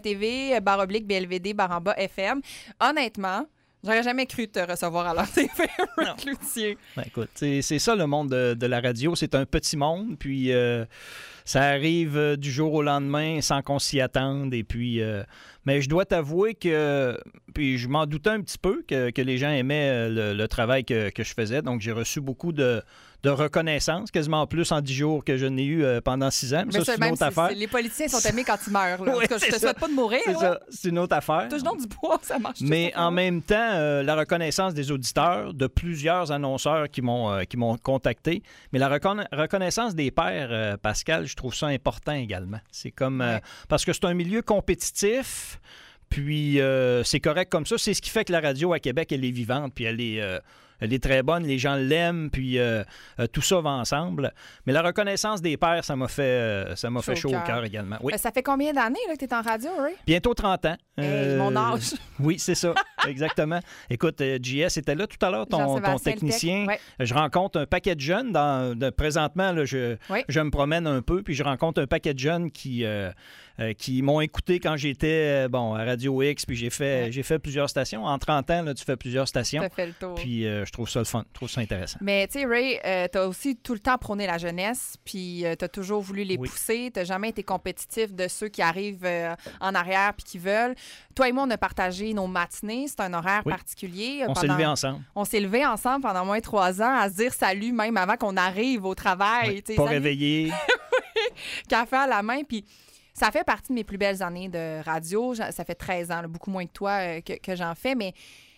twitch.tv/BLVD/FM. Honnêtement, j'aurais jamais cru te recevoir à l'heure TV, Ray Cloutier. Ben, écoute, c'est ça le monde de la radio. C'est un petit monde, puis ça arrive du jour au lendemain sans qu'on s'y attende. Et puis, mais je dois t'avouer que, puis je m'en doutais un petit peu que les gens aimaient le travail que je faisais. Donc, j'ai reçu beaucoup de reconnaissance, quasiment plus en 10 jours que je n'ai eu pendant 6 ans. Mais ça, c'est une autre affaire. Les politiciens sont aimés quand ils meurent. Là. En tout cas, je te souhaite pas de mourir. C'est ça, c'est une autre affaire. Touche donc du bois, ça marche. Mais en même temps, la reconnaissance des auditeurs, de plusieurs annonceurs qui m'ont contacté, mais la reconnaissance des pairs, Pascal, je trouve ça important également. C'est comme... parce que c'est un milieu compétitif, puis c'est correct comme ça. C'est ce qui fait que la radio à Québec, elle est vivante, puis elle est très bonne, les gens l'aiment, puis tout ça va ensemble. Mais la reconnaissance des pairs, ça m'a fait chaud au cœur également. Oui. Ça fait combien d'années là, que tu es en radio, Ray? Bientôt 30 ans. Mon âge. Oui, c'est ça, exactement. Écoute, JS était là tout à l'heure, ton technicien. Ouais. Je rencontre un paquet de jeunes. Présentement, là, je me promène un peu, puis je rencontre un paquet de jeunes qui m'ont écouté quand j'étais à Radio X, puis j'ai fait plusieurs stations. En 30 ans, là, tu fais plusieurs stations. Tu as fait le tour. Puis je trouve ça le fun, je trouve ça intéressant. Mais tu sais, Ray, tu as aussi tout le temps prôné la jeunesse, puis tu as toujours voulu les pousser. Tu n'as jamais été compétitif de ceux qui arrivent en arrière puis qui veulent. Toi et moi, on a partagé nos matinées. C'est un horaire particulier. On s'est levés ensemble. On s'est levés ensemble pendant moins de 3 ans à se dire salut même avant qu'on arrive au travail. Pas réveillé. Café à la main, puis... Ça fait partie de mes plus belles années de radio. Ça fait 13 ans, là, beaucoup moins que toi que j'en fais, mais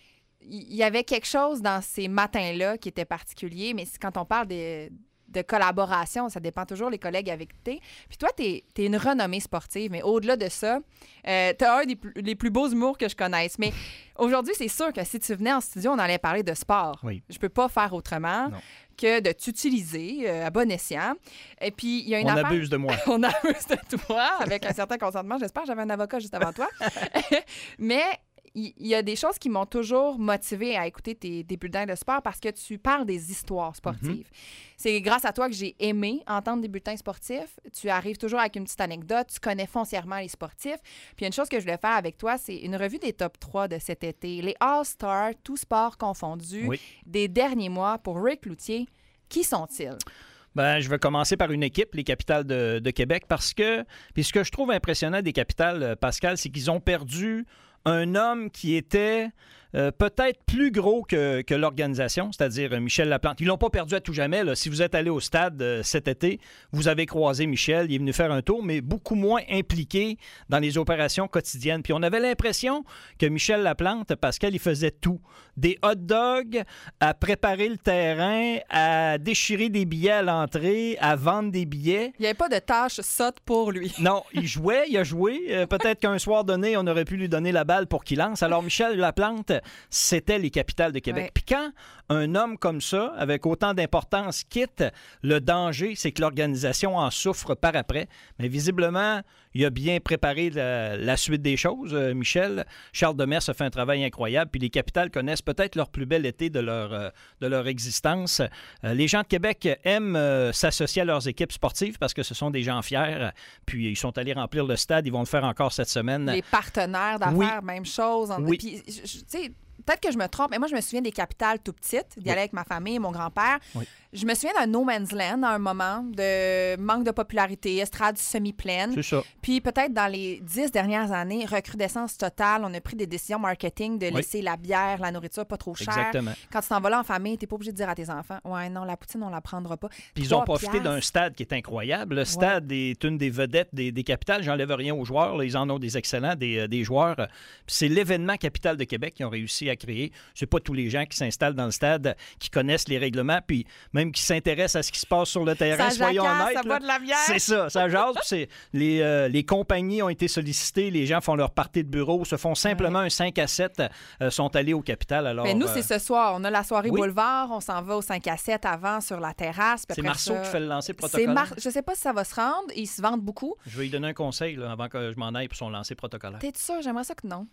il y avait quelque chose dans ces matins-là qui était particulier, mais quand on parle de collaboration, ça dépend toujours les collègues avec qui t'es. Puis toi, t'es une renommée sportive, mais au-delà de ça, t'as un des plus beaux humours que je connaisse. Mais aujourd'hui, c'est sûr que si tu venais en studio, on allait parler de sport. Oui. Je peux pas faire autrement que de t'utiliser à bon escient. Et puis, il y a une affaire... On abuse de moi. On abuse de toi, avec un certain consentement. J'espère que j'avais un avocat juste avant toi. Mais... il y a des choses qui m'ont toujours motivée à écouter tes bulletins de sport parce que tu parles des histoires sportives. C'est grâce à toi que j'ai aimé entendre des bulletins sportifs. Tu arrives toujours avec une petite anecdote. Tu connais foncièrement les sportifs. Puis il y a une chose que je voulais faire avec toi, c'est une revue des top 3 de cet été. Les All-Stars, tous sports confondus, des derniers mois pour Rick Cloutier. Qui sont-ils? Ben, je vais commencer par une équipe, les Capitales de Québec, parce que puis ce que je trouve impressionnant des Capitales, Pascal, c'est qu'ils ont perdu un homme qui était peut-être plus gros que l'organisation, c'est-à-dire Michel Laplante. Ils ne l'ont pas perdu à tout jamais. Là. Si vous êtes allé au stade cet été, vous avez croisé Michel, il est venu faire un tour, mais beaucoup moins impliqué dans les opérations quotidiennes. Puis on avait l'impression que Michel Laplante, Pascal, il faisait tout. Des hot dogs, à préparer le terrain, à déchirer des billets à l'entrée, à vendre des billets. Il n'y avait pas de tâche sotte pour lui. Non, il a joué. Peut-être qu'un soir donné, on aurait pu lui donner la balle pour qu'il lance. Alors Michel Laplante, c'était les Capitales de Québec. Puis quand un homme comme ça, avec autant d'importance, quitte, le danger, c'est que l'organisation en souffre par après. Mais visiblement, il a bien préparé la suite des choses, Michel. Charles Demers a fait un travail incroyable. Puis les Capitales connaissent peut-être leur plus bel été de leur existence. Les gens de Québec aiment s'associer à leurs équipes sportives parce que ce sont des gens fiers. Puis ils sont allés remplir le stade. Ils vont le faire encore cette semaine. Les partenaires d'affaires, même chose. Oui. Puis, tu sais, peut-être que je me trompe, mais moi, je me souviens des Capitales tout petites, d'y aller avec ma famille, mon grand-père. Oui. Je me souviens d'un no man's land à un moment, de manque de popularité, estrade semi-pleine. C'est ça. Puis peut-être dans les 10 dernières années, recrudescence totale, on a pris des décisions marketing de laisser la bière, la nourriture pas trop chère. Exactement. Quand tu t'en vas là en famille, t'es pas obligé de dire à tes enfants « Ouais, non, la poutine, on la prendra pas. » Puis ils ont profité d'un stade qui est incroyable. Le stade est une des vedettes des Capitales. J'enlève rien aux joueurs. Là, ils en ont des excellents, des joueurs. Puis c'est l'événement Capitale de Québec qu'ils ont réussi à créer. C'est pas tous les gens qui s'installent dans le stade qui connaissent les règlements, puis même qui s'intéressent à ce qui se passe sur le terrain. Ça soyons honnêtes. Ça boit de la bière. C'est ça jase. Puis les compagnies ont été sollicitées, les gens font leur partie de bureau, se font simplement un 5 à 7, sont allés aux Capitales. Alors, nous, c'est ce soir. On a la soirée Boulevard, on s'en va au 5 à 7 avant sur la terrasse. C'est Marceau qui fait le lancer protocolaire. Je sais pas si ça va se rendre. Ils se vendent beaucoup. Je vais lui donner un conseil là, avant que je m'en aille pour son lancer protocolaire. T'es sûr? J'aimerais ça que non.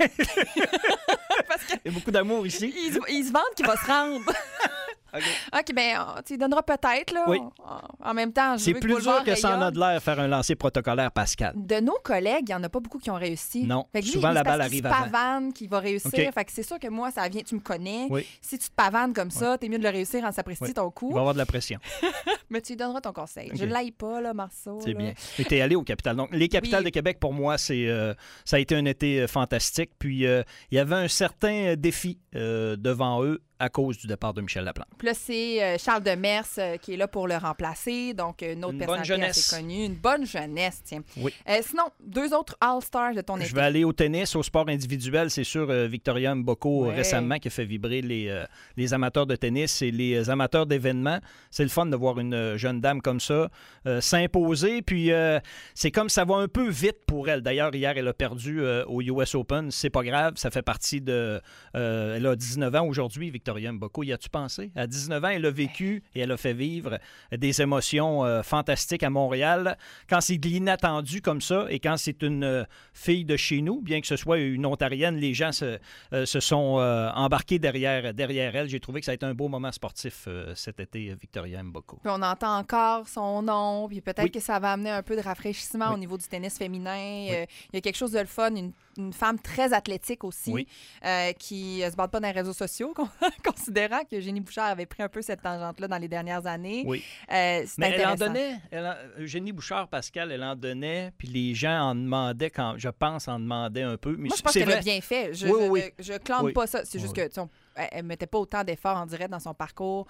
Parce que... Il y a beaucoup d'amour ici. Ils se vendent qu'il va se rendre. OK, bien, tu lui donneras peut-être, là. Oui. En même temps, c'est plus dur que ça en a de l'air faire un lancer protocolaire, Pascal. De nos collègues, il n'y en a pas beaucoup qui ont réussi. Non, fait que souvent la balle arrive avant. C'est pavane qui va réussir. Okay. Fait que c'est sûr que moi, ça vient, tu me connais. Oui. Si tu te pavanes comme ça, t'es mieux de le réussir en s'apprécier ton coup. Il va y avoir de la pression. Mais tu lui donneras ton conseil. Okay. Je ne l'aille pas, là, Marceau. C'est bien. Mais t'es allé aux Capitales. Donc, les Capitales de Québec, pour moi, ça a été un été fantastique. Puis, il y avait un certain défi devant eux à cause du départ de Michel Laplante. Puis là, c'est Charles Demers qui est là pour le remplacer. Donc, une autre personnalité assez connue. Une bonne jeunesse, tiens. Oui. Sinon, deux autres All-Stars de ton été. Je vais aller au tennis, au sport individuel. C'est sûr, Victoria Mboko récemment qui a fait vibrer les amateurs de tennis et les amateurs d'événements. C'est le fun de voir une jeune dame comme ça s'imposer. Puis, c'est comme ça va un peu vite pour elle. D'ailleurs, hier, elle a perdu au US Open. C'est pas grave. Ça fait partie de... elle a 19 ans aujourd'hui, Victoria Mboko. Y as-tu pensé? À 19 ans, elle a vécu et elle a fait vivre des émotions fantastiques à Montréal. Quand c'est de l'inattendu comme ça et quand c'est une fille de chez nous, bien que ce soit une Ontarienne, les gens se sont embarqués derrière elle. J'ai trouvé que ça a été un beau moment sportif cet été, Victoria Mboko. Puis on entend encore son nom, puis peut-être que ça va amener un peu de rafraîchissement au niveau du tennis féminin. Il y a quelque chose de le fun, une femme très athlétique aussi, qui se bat pas dans les réseaux sociaux, considérant que Eugénie Bouchard avait pris un peu cette tangente-là dans les dernières années. Oui. C'est mais intéressant. Elle en donnait. Eugénie Bouchard, Pascal, elle en donnait, puis les gens en demandaient, en demandaient un peu. Mais moi, je pense qu'elle a bien fait. Je clame pas ça. C'est juste que elle mettait pas autant d'efforts, on dirait, dans son parcours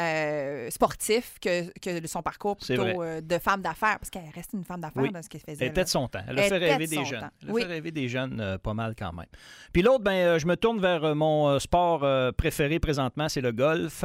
sportif que son parcours plutôt de femme d'affaires, parce qu'elle reste une femme d'affaires dans ce qu'elle faisait. Elle était de son temps. Elle a fait rêver des jeunes. Elle a fait rêver des jeunes pas mal quand même. Puis l'autre, je me tourne vers mon sport préféré présentement, c'est le golf.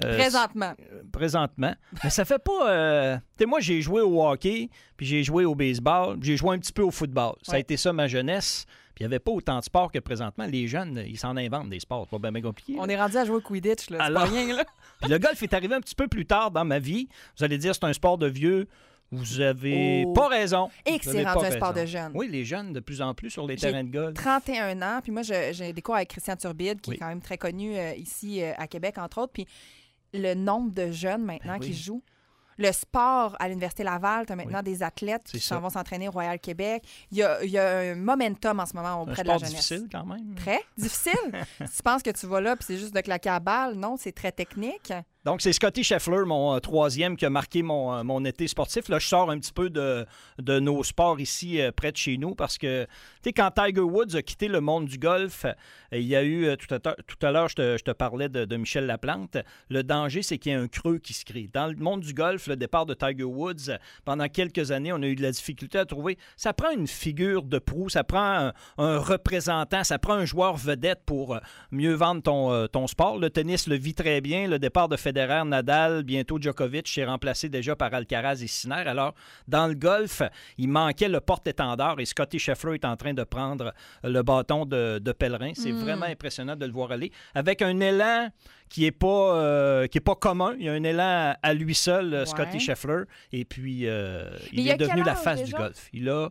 Présentement. Mais ça fait pas... tu sais, moi, j'ai joué au hockey, puis j'ai joué au baseball, puis j'ai joué un petit peu au football. Ça a été ça ma jeunesse. Puis il n'y avait pas autant de sports que présentement. Les jeunes, ils s'en inventent des sports. C'est pas bien compliqué. On est rendu à jouer au Quidditch, là. C'est pas rien, là. Puis le golf est arrivé un petit peu plus tard dans ma vie. Vous allez dire c'est un sport de vieux. Vous avez pas raison. Et que c'est rendu un sport de jeunes. Oui, les jeunes, de plus en plus sur les terrains de golf. 31 ans. Puis moi, j'ai des cours avec Christian Turbide, qui est quand même très connu ici à Québec, entre autres. Puis le nombre de jeunes maintenant qui jouent. Le sport à l'Université Laval, tu as maintenant des athlètes qui s'en vont s'entraîner au Royal Québec. Il y a un momentum en ce moment auprès de la jeunesse. C'est difficile quand même. Très difficile. Si tu penses que tu vas là puis c'est juste de claquer à balle, non, c'est très technique. Donc, c'est Scotty Scheffler, mon troisième, qui a marqué mon été sportif. Là, je sors un petit peu de nos sports ici près de chez nous parce que, tu sais, quand Tiger Woods a quitté le monde du golf, il y a eu, tout à l'heure, je te parlais de Michel Laplante. Le danger, c'est qu'il y a un creux qui se crée. Dans le monde du golf, le départ de Tiger Woods, pendant quelques années, on a eu de la difficulté à trouver. Ça prend une figure de proue, ça prend un représentant, ça prend un joueur vedette pour mieux vendre ton sport. Le tennis le vit très bien. Le départ de Federer, Nadal, bientôt Djokovic, s'est remplacé déjà par Alcaraz et Sinner. Alors, dans le golf, il manquait le porte-étendard et Scotty Scheffler est en train de prendre le bâton de pèlerin. C'est vraiment impressionnant de le voir aller. Avec un élan qui est pas commun. Il y a un élan à lui seul, Scotty Scheffler. Et puis, il est devenu la face du golf. Il a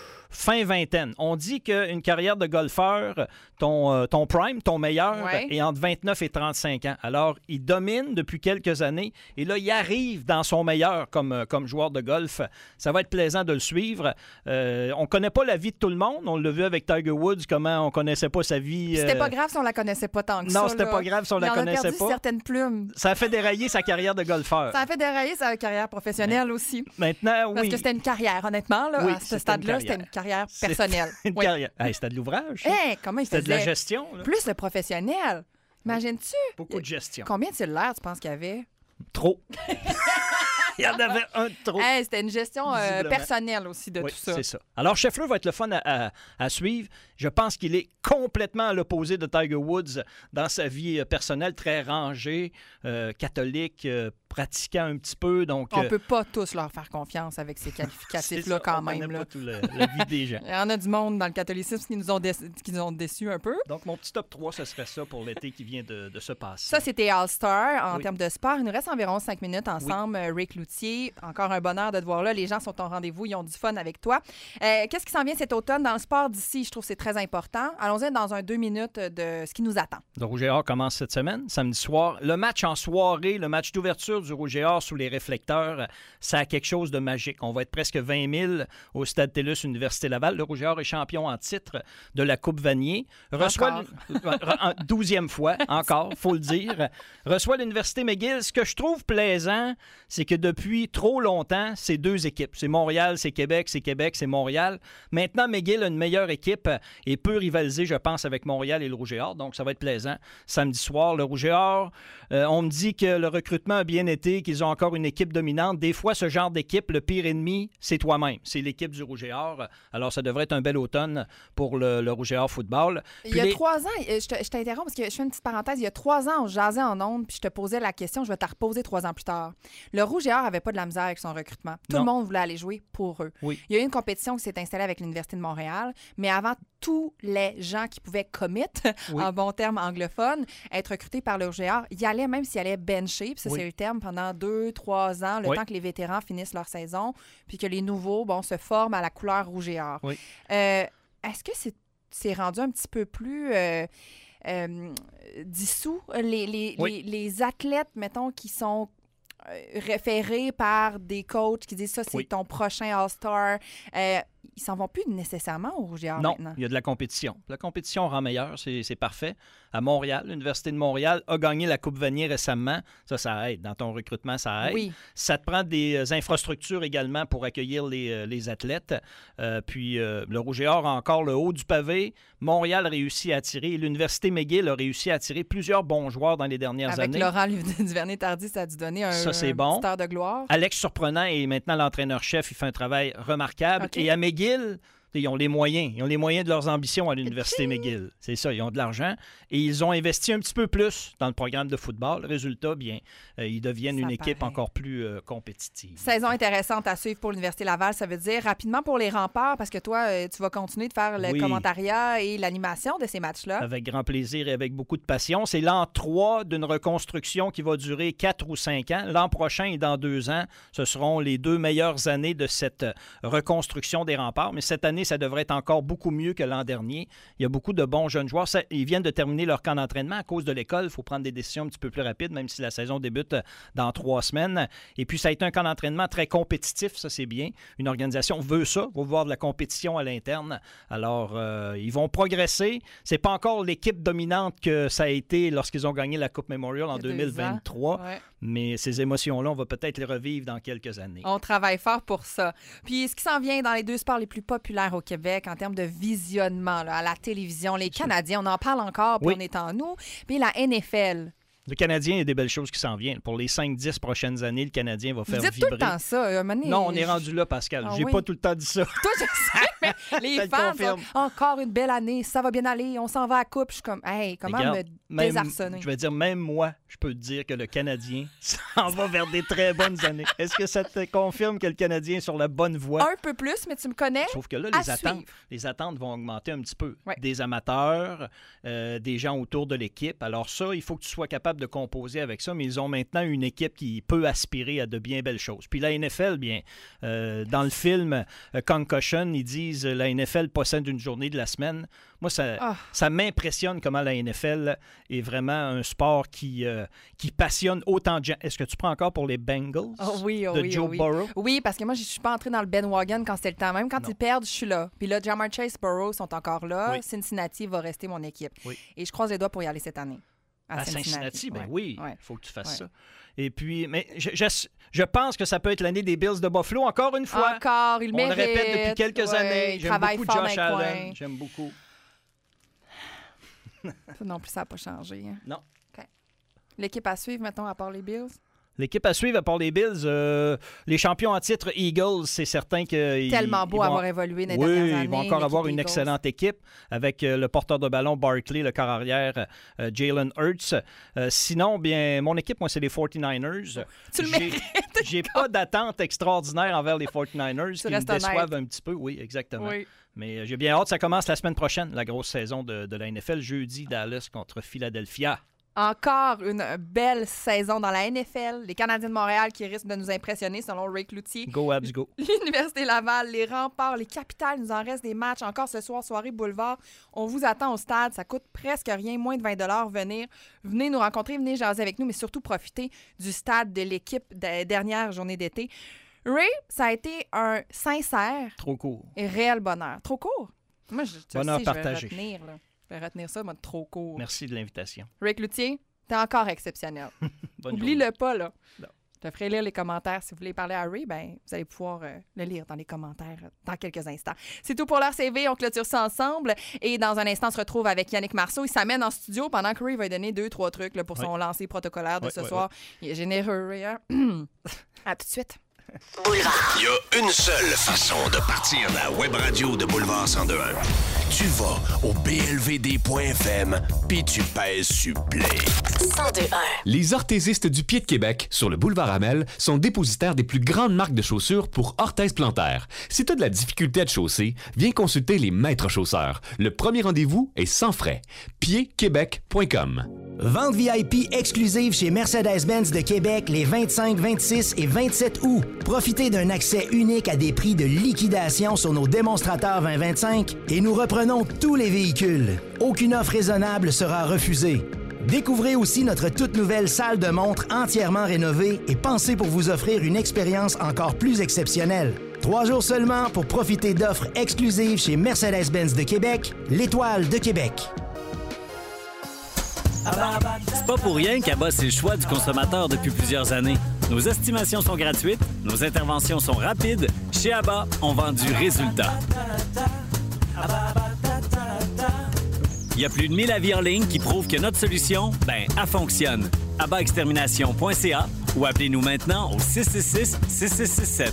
fin vingtaine. On dit qu'une carrière de golfeur, ton prime, ton meilleur, est entre 29 et 35 ans. Alors, il domine depuis quelques années et là, il arrive dans son meilleur comme joueur de golf. Ça va être plaisant de le suivre. On ne connaît pas la vie de tout le monde. On l'a vu avec Tiger Woods, comment on ne connaissait pas sa vie. C'était pas grave si on la connaissait pas tant que ça. Non, c'était pas grave si on la connaissait pas. Il a perdu certaines plumes. Ça a fait dérailler sa carrière de golfeur. Ça a fait dérailler sa carrière professionnelle aussi. Maintenant, oui. Parce que c'était une carrière, honnêtement. Là, à ce stade-là, c'était une carrière personnelle. Une carrière. Hey, c'était de l'ouvrage. Comment il faisait? C'était de la gestion. Là. Plus le professionnel. Imagines-tu? Beaucoup de gestion. Combien de cellulaires tu penses qu'il y avait? Trop. Il y en avait un de trop. C'était une gestion personnelle aussi de tout ça. C'est ça. Alors, Scheffler va être le fun à suivre. Je pense qu'il est complètement à l'opposé de Tiger Woods dans sa vie personnelle, très rangé, catholique, pratiquant un petit peu. Donc, on ne peut pas tous leur faire confiance avec ces qualificatifs-là quand même. On ne pas tout la vie des gens. Il y en a du monde dans le catholicisme qui nous ont déçus un peu. Donc, mon petit top 3, ce serait ça pour l'été qui vient de se passer. Ça, c'était All-Star en termes de sport. Il nous reste environ 5 minutes ensemble. Rick Loutier, encore un bonheur de te voir là. Les gens sont au rendez-vous, ils ont du fun avec toi. Qu'est-ce qui s'en vient cet automne dans le sport d'ici? Je trouve que c'est très important. Allons-y dans 2 minutes de ce qui nous attend. Le Rouge et Or commence cette semaine, samedi soir. Le match en soirée, le match d'ouverture du Rouge et Or sous les réflecteurs, ça a quelque chose de magique. On va être presque 20 000 au Stade TELUS Université Laval. Le Rouge et Or est champion en titre de la Coupe Vanier. Reçoit 12e fois, encore, il faut le dire. Reçoit l'Université McGill. Ce que je trouve plaisant, c'est que depuis trop longtemps, c'est 2 équipes. C'est Montréal, c'est Québec, c'est Montréal. Maintenant, McGill a une meilleure équipe et peut rivaliser, je pense, avec Montréal et le Rouge et Or. Donc, ça va être plaisant. Samedi soir, le Rouge et Or, on me dit que le recrutement a bien été, qu'ils ont encore une équipe dominante. Des fois, ce genre d'équipe, le pire ennemi, c'est toi-même. C'est l'équipe du Rouge et Or. Alors, ça devrait être un bel automne pour le Rouge et Or football. Puis il y a 3 ans, je t'interromps parce que je fais une petite parenthèse. Il y a 3 ans, on jasait en ondes, puis je te posais la question, je vais te la reposer 3 ans plus tard. Le Rouge et Or n'avait pas de la misère avec son recrutement. Tout le monde voulait aller jouer pour eux. Oui. Il y a eu une compétition qui s'est installée avec l'Université de Montréal, mais avant, tous les gens qui pouvaient commit, en bon terme anglophone, être recrutés par le Rouge et Or, y allaient même s'ils allaient bencher, puis ça, c'est le terme, pendant 2-3 ans, le temps que les vétérans finissent leur saison, puis que les nouveaux, se forment à la couleur Rouge et Or. Oui. Est-ce que c'est rendu un petit peu plus dissous? Les athlètes, mettons, qui sont référés par des coachs qui disent ça, c'est ton prochain All-Star. ils s'en vont plus nécessairement au Rouge et Or Non, maintenant. il y a de la compétition. La compétition rend meilleur, c'est parfait. À Montréal, l'Université de Montréal a gagné la Coupe Vanier récemment. Ça aide. Dans ton recrutement, ça aide. Oui. Ça te prend des infrastructures également pour accueillir les athlètes. Puis le Rouge et Or a encore le haut du pavé. Montréal réussit à attirer. L'Université McGill a réussi à attirer plusieurs bons joueurs dans les dernières années. Avec Laurent Duvernay-Tardy, ça a dû donner un petit heure de gloire. Alex Surprenant est maintenant l'entraîneur-chef. Il fait un travail remarquable. Okay. Et à McGill, ils ont les moyens. Ils ont les moyens de leurs ambitions à l'Université McGill. C'est ça, ils ont de l'argent. Et ils ont investi un petit peu plus dans le programme de football. Résultat, bien, ils deviennent une équipe encore plus compétitive. Saison intéressante à suivre pour l'Université Laval. Ça veut dire rapidement pour les remparts, parce que toi, tu vas continuer de faire le commentariat et l'animation de ces matchs-là. Avec grand plaisir et avec beaucoup de passion. C'est l'an 3 d'une reconstruction qui va durer 4 ou 5 ans. L'an prochain et dans 2 ans, ce seront les 2 meilleures années de cette reconstruction des remparts. Mais cette année, ça devrait être encore beaucoup mieux que l'an dernier. Il y a beaucoup de bons jeunes joueurs. Ils viennent de terminer leur camp d'entraînement. À cause de l'école, il faut prendre des décisions un petit peu plus rapides, même si la saison débute dans 3 semaines. Et puis, ça a été un camp d'entraînement très compétitif. Ça, c'est bien. Une organisation veut ça, veut voir de la compétition à l'interne. Alors, ils vont progresser. C'est pas encore l'équipe dominante que ça a été lorsqu'ils ont gagné la Coupe Memorial en 2023. Ouais. Mais ces émotions-là, on va peut-être les revivre dans quelques années. On travaille fort pour ça. Puis, ce qui s'en vient dans les 2 sports les plus populaires au Québec en termes de visionnement là, à la télévision, les Canadiens, on en parle encore, puis on est en nous. Puis la NFL. Le Canadien, il y a des belles choses qui s'en viennent. Pour les 5-10 prochaines années, le Canadien va faire vibrer. Vous dites tout le temps ça. Non, on est rendu là, Pascal. J'ai pas tout le temps dit ça. Toi, je sais, mais les fans sont encore une belle année. Ça va bien aller. On s'en va à la coupe. Je suis comme, hey, comment me désarçonner? Je vais dire, même moi, je peux te dire que le Canadien s'en va vers des très bonnes années. Est-ce que ça te confirme que le Canadien est sur la bonne voie? Un peu plus, mais tu me connais. Sauf que là, les attentes vont augmenter un petit peu. Ouais. Des amateurs, des gens autour de l'équipe. Alors ça, il faut que tu sois capable de composer avec ça, mais ils ont maintenant une équipe qui peut aspirer à de bien belles choses. Puis la NFL, bien, dans le film Concussion, ils disent la NFL possède une journée de la semaine. Moi, ça m'impressionne comment la NFL est vraiment un sport qui passionne autant de gens. Est-ce que tu prends encore pour les Bengals de Joe Burrow? Oui, parce que moi, je ne suis pas entrée dans le bandwagon quand c'était le temps. Même quand ils perdent, je suis là. Puis là, Ja'Marr Chase, Burrow sont encore là. Oui. Cincinnati va rester mon équipe. Oui. Et je croise les doigts pour y aller cette année. À Cincinnati, ben oui, il faut que tu fasses ça. Et puis, mais je pense que ça peut être l'année des Bills de Buffalo, encore une fois. Encore, il mérite. On le répète depuis quelques années. J'aime beaucoup Josh Allen. J'aime beaucoup. Ça non plus, ça n'a pas changé. Hein? Non. Okay. L'équipe à suivre, mettons, à part les Bills? L'équipe à suivre, à part les Bills, les champions en titre Eagles, c'est certain que... Tellement beau avoir évolué dans les dernières années. Oui, ils vont encore avoir une excellente équipe avec le porteur de ballon Barkley, le corps arrière Jalen Hurts. Sinon, bien, mon équipe, moi, c'est les 49ers. Tu le mérites. J'ai pas d'attente extraordinaire envers les 49ers qui me déçoivent un petit peu. Oui, exactement. Oui. Mais j'ai bien hâte, ça commence la semaine prochaine, la grosse saison de la NFL, jeudi, Dallas contre Philadelphia. Encore une belle saison dans la NFL. Les Canadiens de Montréal qui risquent de nous impressionner selon Ray Cloutier. Go Habs, go. L'Université Laval, les Remparts, les Capitales, il nous en reste des matchs. Encore ce soir, soirée boulevard. On vous attend au stade. Ça coûte presque rien, moins de 20 $. Venez nous rencontrer, venez jaser avec nous, mais surtout profiter du stade de l'équipe des dernières journées d'été. Ray, ça a été un sincère trop court et réel bonheur. Trop court? Moi, bonheur sais, partagé. Je vais retenir ça, moi, trop court. Merci de l'invitation. Ray Cloutier, t'es encore exceptionnel. Oublie-le pas, là. Non. Je te ferai lire les commentaires. Si vous voulez parler à Ray, ben, vous allez pouvoir le lire dans les commentaires dans quelques instants. C'est tout pour leur CV. On clôture ça ensemble. Et dans un instant, on se retrouve avec Yannick Marceau. Il s'amène en studio pendant que Ray va donner 2-3 trucs là, pour son lancer protocolaire de ce soir. Il est généreux, Ray. Hein? À tout de suite. Boulevard. Il y a une seule façon de partir la web radio de Boulevard 102.1. Tu vas au blvd.fm puis tu pèses sur play. 102.1. Les orthésistes du pied de Québec, sur le boulevard Amel, sont dépositaires des plus grandes marques de chaussures pour orthèse plantaire. Si tu as de la difficulté à te chausser, viens consulter les maîtres chausseurs. Le premier rendez-vous est sans frais. piedquebec.com. Vente VIP exclusive chez Mercedes-Benz de Québec les 25, 26 et 27 août. Profitez d'un accès unique à des prix de liquidation sur nos démonstrateurs 2025 et nous reprenons tous les véhicules. Aucune offre raisonnable sera refusée. Découvrez aussi notre toute nouvelle salle de montre entièrement rénovée et pensée pour vous offrir une expérience encore plus exceptionnelle. 3 jours seulement pour profiter d'offres exclusives chez Mercedes-Benz de Québec, l'Étoile de Québec. C'est pas pour rien qu'ABA, c'est le choix du consommateur depuis plusieurs années. Nos estimations sont gratuites, nos interventions sont rapides. Chez ABA, on vend du résultat. Il y a plus de 1000 avis en ligne qui prouvent que notre solution, elle fonctionne. ABAextermination.ca ou appelez-nous maintenant au 666-6667.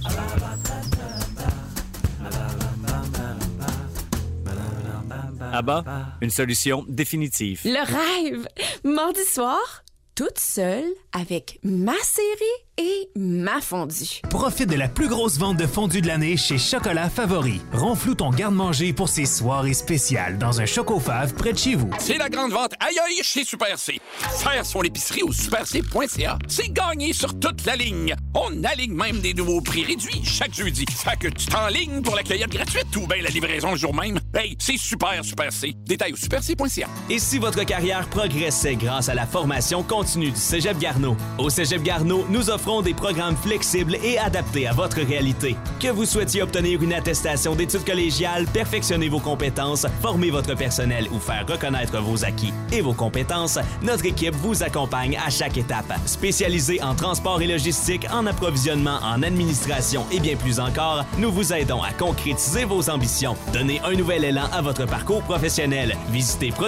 ABA, une solution définitive. Le rêve! Mardi soir, toute seule, avec ma série et ma fondue. Profite de la plus grosse vente de fondue de l'année chez Chocolat Favori. Ronflou ton garde-manger pour ses soirées spéciales dans un Chocofave près de chez vous. C'est la grande vente aïe aïe chez Super C. Faire son épicerie au superc.ca. C'est gagné sur toute la ligne. On aligne même des nouveaux prix réduits chaque jeudi. Fait que tu t'enlignes pour la cueillette gratuite ou bien la livraison le jour même. Hey, c'est super Super C. Détails au superc.ca. Et si votre carrière progressait grâce à la formation continue du Cégep Garneau? Au Cégep Garneau, nous offrons des programmes flexibles et adaptés à votre réalité. Que vous souhaitiez obtenir une attestation d'études collégiales, perfectionner vos compétences, former votre personnel ou faire reconnaître vos acquis et vos compétences, notre équipe vous accompagne à chaque étape. Spécialisée en transport et logistique, en approvisionnement, en administration et bien plus encore, nous vous aidons à concrétiser vos ambitions. Donnez un nouvel élan à votre parcours professionnel. Visitez